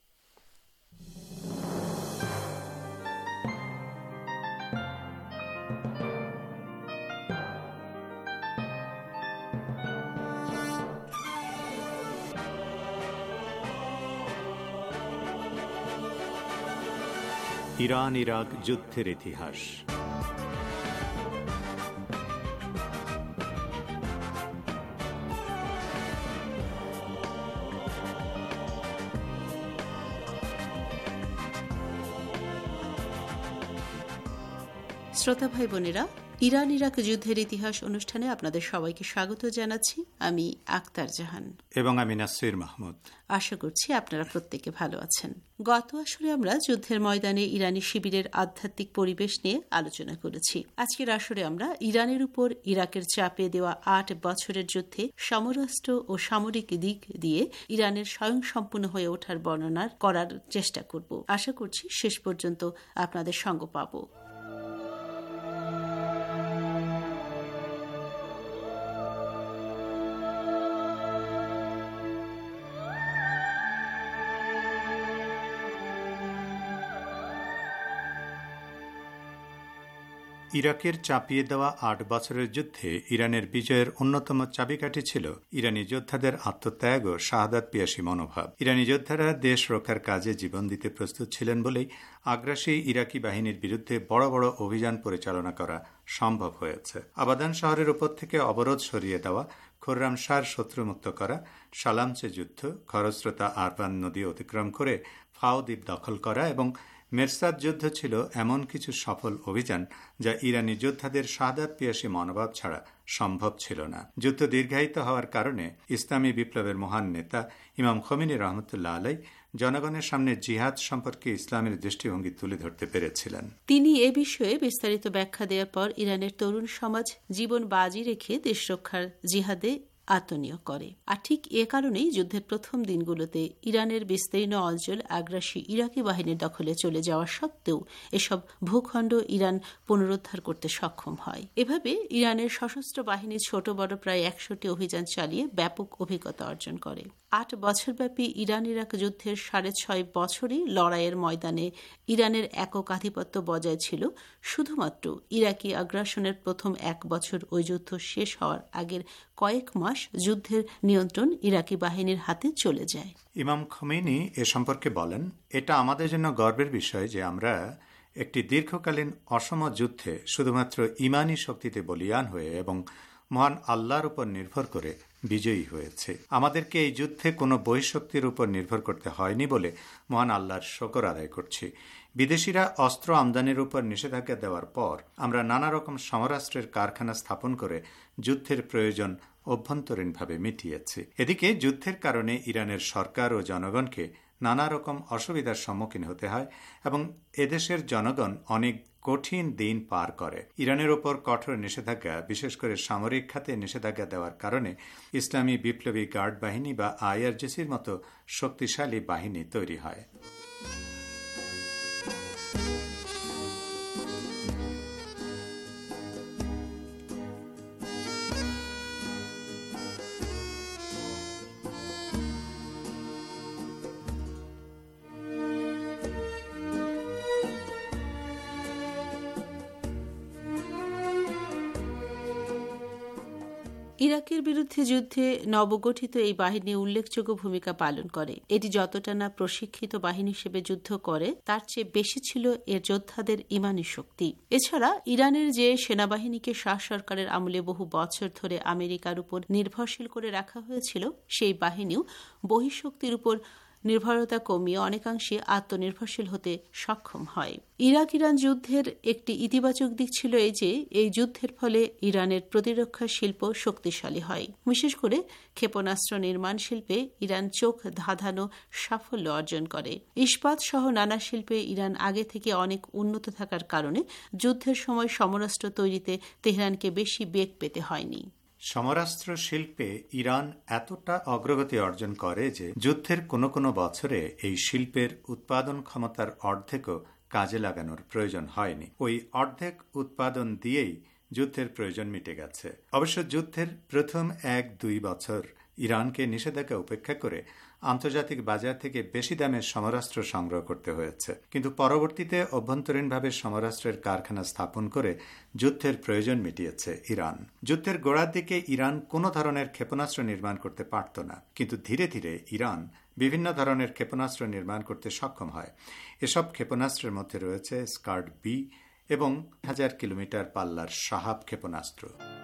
Speaker 2: ইরান ইরাক যুদ্ধের ইতিহাস।
Speaker 9: শ্রোতা ভাই বোনেরা, ইরান ইরাক যুদ্ধের ইতিহাস অনুষ্ঠানে আপনাদের সবাইকে স্বাগত জানাচ্ছি। আমি আক্তার জাহান
Speaker 2: এবং আমি নাসির মাহমুদ।
Speaker 9: আশা করছি আপনারা প্রত্যেকে ভালো আছেন। গত আসরে আমরা যুদ্ধের ময়দানে ইরানি শিবিরের আধ্যাত্মিক পরিবেশ নিয়ে আলোচনা করেছি। আজকের আসরে আমরা ইরানের উপর ইরাকের চাপে দেওয়া 8 বছরের যুদ্ধে সমরাস্ত্র ও সামরিক দিক দিয়ে ইরানের স্বয়ংসম্পূর্ণ হয়ে ওঠার বর্ণনা করার চেষ্টা করব। আশা করছি শেষ পর্যন্ত আপনাদের সঙ্গ পাব।
Speaker 2: ইরাকের চাপিয়ে দেওয়া 8 বছরের যুদ্ধে ইরানের বিজয়ের অন্যতম চাবিকাঠি ছিল ইরানি যোদ্ধাদের আত্মত্যাগ ও শাহাদাত পিয়াসী মনোভাব। ইরানি যোদ্ধারা দেশ রক্ষার কাজে জীবন দিতে প্রস্তুত ছিলেন বলেই আগ্রাসী ইরাকি বাহিনীর বিরুদ্ধে বড় বড় অভিযান পরিচালনা করা
Speaker 13: সম্ভব হয়েছে। আবাদান শহরের উপর থেকে অবরোধ সরিয়ে দেওয়া, খুররাম শাহর শত্রুমুক্ত করা, সালামচে যুদ্ধ, খরস্রোতা আরবান নদী অতিক্রম করে ফাও দ্বীপ দখল করা এবং মেরসাদ যুদ্ধ ছিল এমন কিছু সফল অভিযান যা ইরানি যোদ্ধাদের শাহাদাত পিয়াসী মনোভাব ছাড়া সম্ভব ছিল না। যুদ্ধ দীর্ঘায়িত হওয়ার কারণে ইসলামী বিপ্লবের মহান নেতা ইমাম খোমেনি রহমতুল্লাহ আলাই জনগণের সামনে জিহাদ সম্পর্কে ইসলামের দৃষ্টিভঙ্গি তুলে ধরতে পেরেছিলেন।
Speaker 9: তিনি এ বিষয়ে বিস্তারিত ব্যাখ্যা দেওয়ার পর ইরানের তরুণ সমাজ জীবন বাজি রেখে দেশ রক্ষার জিহাদে আত্মনিয়োগ করে। আর ঠিক এ কারণেই যুদ্ধের প্রথম দিনগুলোতে ইরানের বিস্তীর্ণ অঞ্চল আগ্রাসী ইরাকি বাহিনীর দখলে চলে যাওয়া সত্ত্বেও এসব ভূখণ্ড ইরান পুনরুদ্ধার করতে সক্ষম হয়। এভাবে ইরানের সশস্ত্র বাহিনী ছোট বড় প্রায় 100টি অভিযান চালিয়ে ব্যাপক অভিজ্ঞতা অর্জন করে। 8 বছরব্যাপী ইরান ইরাক যুদ্ধের 6.5 বছরই লড়াইয়ের ময়দানে ইরানের একক আধিপত্য বজায় ছিল। শুধুমাত্র ইরাকি আগ্রাসনের প্রথম 1 বছর ওই যুদ্ধ শেষ হওয়ার আগের কয়েক মাস যুদ্ধের নিয়ন্ত্রণ ইরাকি বাহিনীর হাতে চলে যায়।
Speaker 13: ইমাম খোমেনি এ সম্পর্কে বলেন, এটা আমাদের জন্য গর্বের বিষয় যে আমরা একটি দীর্ঘকালীন অসম যুদ্ধে শুধুমাত্র ইমানি শক্তিতে বলীয়ান হয়ে এবং মহান আল্লাহর উপর নির্ভর করে বিজয়ী হয়েছে। আমাদেরকে এই যুদ্ধে কোনো বহিঃশক্তির উপর নির্ভর করতে হয়নি বলে মহান আল্লাহর শকর আদায় করছি। বিদেশিরা অস্ত্র আমদানির উপর নিষেধাজ্ঞা দেওয়ার পর আমরা নানা রকম সমরাস্ত্রের কারখানা স্থাপন করে যুদ্ধের প্রয়োজন অভ্যন্তরীণভাবে মিটিয়েছি। এদিকে যুদ্ধের কারণে ইরানের সরকার ও জনগণকে নানা রকম অসুবিধার সম্মুখীন হতে হয় এবং এদেশের জনগণ অনেক কঠিন দিন পার করে। ইরানের ওপর কঠোর নিষেধাজ্ঞা, বিশেষ করে সামরিক খাতে নিষেধাজ্ঞা দেওয়ার কারণে ইসলামী বিপ্লবী গার্ড বাহিনী বা আইআরজিসির মতো শক্তিশালী বাহিনী তৈরি হয়।
Speaker 9: ইরাকের বিরুদ্ধে যুদ্ধে নবগঠিত এই বাহিনী উল্লেখযোগ্য ভূমিকা পালন করে। এটি যতটা না প্রশিক্ষিত বাহিনী হিসেবে যুদ্ধ করে, তার চেয়ে বেশি ছিল এর যোদ্ধাদের ইমানি শক্তি। এছাড়া ইরানের যে সেনাবাহিনীকে শাহ সরকারের আমলে বহু বছর ধরে আমেরিকার উপর নির্ভরশীল করে রাখা হয়েছিল, সেই বাহিনীও বহিঃশক্তির উপর নির্ভরতা কমিয়ে অনেকাংশে আত্মনির্ভরশীল হতে সক্ষম হয়। ইরাক ইরান যুদ্ধের একটি ইতিবাচক দিক ছিল এই যে এই যুদ্ধের ফলে ইরানের প্রতিরক্ষা শিল্প শক্তিশালী হয়। বিশেষ করে ক্ষেপণাস্ত্র নির্মাণ শিল্পে ইরান চোখ ধাঁধানো সাফল্য অর্জন করে। ইস্পাত সহ নানা শিল্পে ইরান আগে থেকে অনেক উন্নত থাকার কারণে যুদ্ধের সময় সমরাস্ত্র তৈরিতে তেহরানকে বেশি বেগ পেতে হয়নি।
Speaker 13: সমরাস্ত্র শিল্পে ইরান এতটা অগ্রগতি অর্জন করে যে যুদ্ধের কোনো কোনো বছরে এই শিল্পের উৎপাদন ক্ষমতার অর্ধেকও কাজে লাগানোর প্রয়োজন হয়নি। ওই অর্ধেক উৎপাদন দিয়েই যুদ্ধের প্রয়োজন মিটে গেছে। অবশ্য যুদ্ধের প্রথম 1-2 বছর ইরানকে নিষেধাজ্ঞা উপেক্ষা করে আন্তর্জাতিক বাজার থেকে বেশি দামে সমরাস্ত্র সংগ্রহ করতে হয়েছে, কিন্তু পরবর্তীতে অভ্যন্তরীণভাবে সমরাস্ত্রের কারখানা স্থাপন করে যুদ্ধের প্রয়োজন মিটিয়েছে ইরান। যুদ্ধের গোড়ার দিকে ইরান কোনো ধরনের ক্ষেপণাস্ত্র নির্মাণ করতে পারত না, কিন্তু ধীরে ধীরে ইরান বিভিন্ন ধরনের ক্ষেপণাস্ত্র নির্মাণ করতে সক্ষম হয়। এসব ক্ষেপণাস্ত্রের মধ্যে রয়েছে স্কার্ড বি এবং 1000 কিলোমিটার পাল্লার শাহাব ক্ষেপণাস্ত্র।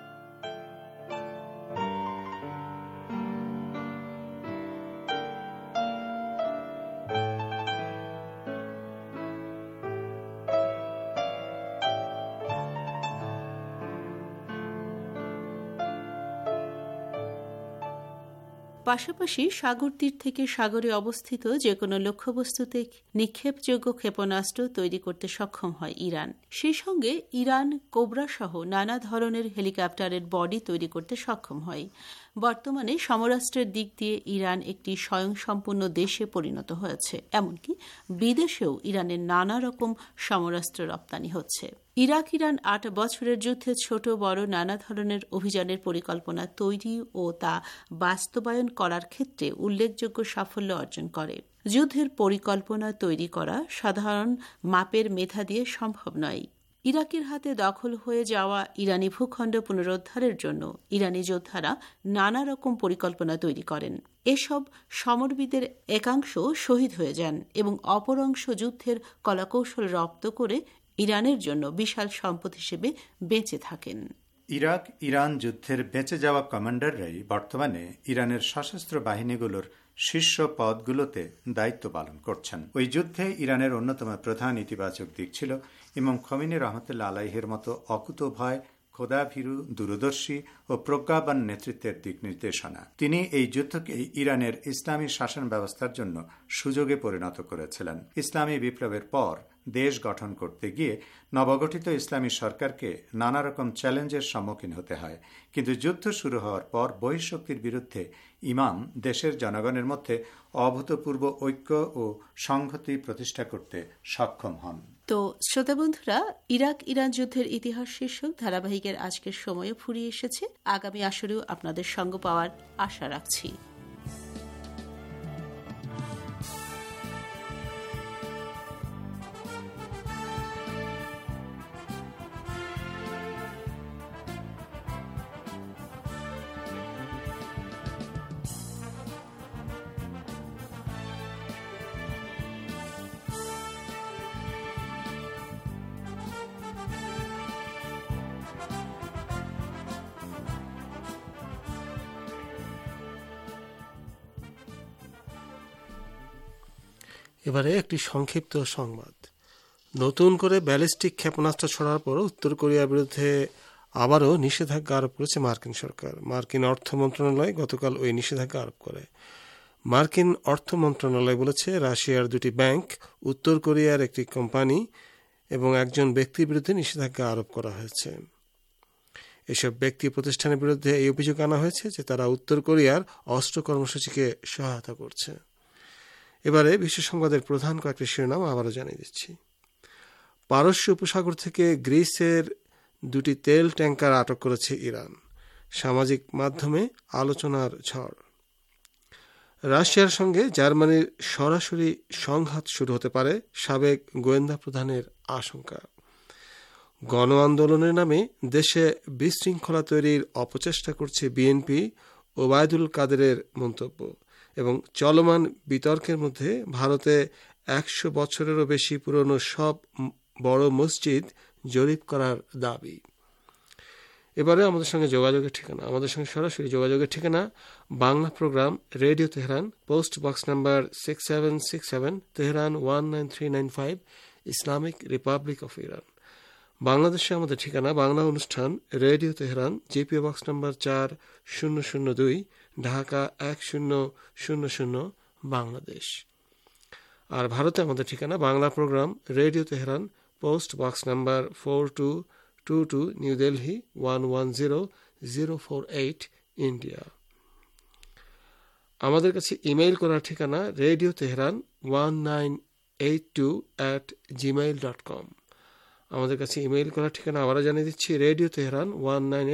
Speaker 9: পাশাপাশি সাগর তীর থেকে সাগরে অবস্থিত যে কোনো লক্ষ্যবস্তুতে নিক্ষেপযোগ্য ক্ষেপণাস্ত্র তৈরি করতে সক্ষম হয় ইরান। সেই সঙ্গে ইরান কোবরা সহ নানা ধরনের হেলিকপ্টারের বডি তৈরি করতে সক্ষম হয়। বর্তমানে সমরাস্ত্রের দিক দিয়ে ইরান একটি স্বয়ংসম্পূর্ণ দেশে পরিণত হয়েছে। এমনকি বিদেশেও ইরানের নানা রকম সমরাস্ত্র রপ্তানি হচ্ছে। ইরাক ইরান 8 বছরের যুদ্ধে ছোট বড় নানা ধরনের অভিযানের পরিকল্পনা তৈরি ও তা বাস্তবায়ন করার ক্ষেত্রে উল্লেখযোগ্য সাফল্য অর্জন করে। যুদ্ধের পরিকল্পনা তৈরি করা সাধারণ মাপের মেধা দিয়ে সম্ভব নয়। ইরাকের হাতে দখল হয়ে যাওয়া ইরানি ভূখণ্ড পুনরুদ্ধারের জন্য ইরানি যোদ্ধারা নানা রকম পরিকল্পনা তৈরি করেন। এসব সমরবিদের একাংশ শহীদ হয়ে যান এবং অপর অংশ যুদ্ধের কলাকৌশল রপ্ত করে ইরানের জন্য বিশাল সম্পদ হিসেবে বেঁচে থাকেন।
Speaker 13: ইরাক ইরান যুদ্ধের বেঁচে যাওয়া কমান্ডাররাই বর্তমানে ইরানের সশস্ত্র বাহিনীগুলোর শীর্ষ পদগুলোতে দায়িত্ব পালন করছেন। ওই যুদ্ধে ইরানের অন্যতম প্রধান ইতিবাচক দিক ছিল ইমাম খোমেনি রহমতুল্লাহ আলাইহির মতো অকুতোভয়, খোদাভীরু, দূরদর্শী ও প্রজ্ঞাবান নেতৃত্বের দিক নির্দেশনা। তিনি এই যুদ্ধকে ইরানের ইসলামী শাসন ব্যবস্থার জন্য সুযোগে পরিণত করেছিলেন। ইসলামী বিপ্লবের পর দেশ গঠন করতে গিয়ে নবগঠিত ইসলামী সরকারকে নানা রকম চ্যালেঞ্জের সম্মুখীন হতে হয়, কিন্তু যুদ্ধ শুরু হওয়ার পর বহিঃশক্তির বিরুদ্ধে ইমাম দেশের জনগণের মধ্যে অভূতপূর্ব ঐক্য ও সংহতি প্রতিষ্ঠা করতে সক্ষম হন।
Speaker 9: তো শ্রোতা বন্ধুরা, ইরাক ইরান যুদ্ধের ইতিহাস শীর্ষক ধারাবাহিকের আজকের সময়ও ফুরিয়ে এসেছে। আগামী আসরেও আপনাদের সঙ্গ পাওয়ার আশা রাখছি।
Speaker 8: এবারে একটি সংক্ষিপ্ত সংবাদ। নতুন করে ব্যালিস্টিক ক্ষেপণাস্ত্র ছড়ার পর উত্তর কোরিয়ার বিরুদ্ধে আবারও নিষেধাজ্ঞা আরোপ করেছে মার্কিন সরকার। মার্কিন অর্থ মন্ত্রণালয় গতকাল ওই নিষেধাজ্ঞা আরোপ করে। মার্কিন অর্থ মন্ত্রণালয় বলেছে, রাশিয়ার দুটি ব্যাংক, উত্তর কোরিয়ার একটি কোম্পানি এবং একজন ব্যক্তির বিরুদ্ধে নিষেধাজ্ঞা আরোপ করা হয়েছে। এসব ব্যক্তি প্রতিষ্ঠানের বিরুদ্ধে এই অভিযোগ আনা হয়েছে যে তারা উত্তর কোরিয়ার অস্ত্র কর্মসূচিকে সহায়তা করছে। এবারে বিশ্ব সংবাদের প্রধান কয়েকটি শিরোনাম আবারও জানিয়ে দিচ্ছি। পারস্য উপসাগর থেকে গ্রিসের দুটি তেল ট্যাঙ্কার আটক করেছে ইরান। সামাজিক মাধ্যমে আলোচনার ঝড়। রাশিয়ার সঙ্গে জার্মানির সরাসরি সংঘাত শুরু হতে পারে, সাবেক গোয়েন্দা প্রধানের আশঙ্কা। গণ আন্দোলনের নামে দেশে বিশৃঙ্খলা তৈরির অপচেষ্টা করছে বিএনপি, ওবায়দুল কাদেরের মন্তব্য। এবং চলমান বিতর্কের মধ্যে ভারতে 100 বছরেরও বেশি পুরনো সব বড় মসজিদ জরিপ করার দাবি। এবারে আমাদের সঙ্গে যোগাযোগের ঠিকানা, আমাদের সঙ্গে সরাসরি যোগাযোগের ঠিকানা Bangla programme, radio Tehran, post box number 6767, Tehran 19395, Islamic Republic of Iran. বাংলাদেশে আমাদের ঠিকানা বাংলা অনুষ্ঠান, radio Tehran, GPO box number 4002, Dhaka 1000, Bangladesh. আর ভারতে আমাদের ঠিকানা Bangla programme, radio Tehran, post box number 4222, New Delhi 110048, India. আমাদের কাছে ইমেইল করার ঠিকানা রেডিও তেহরান 1982@gmail.com। আমাদের কাছে ইমেইল করার ঠিকানা আবারও জানিয়ে দিচ্ছি, রেডিও তেহরান 1982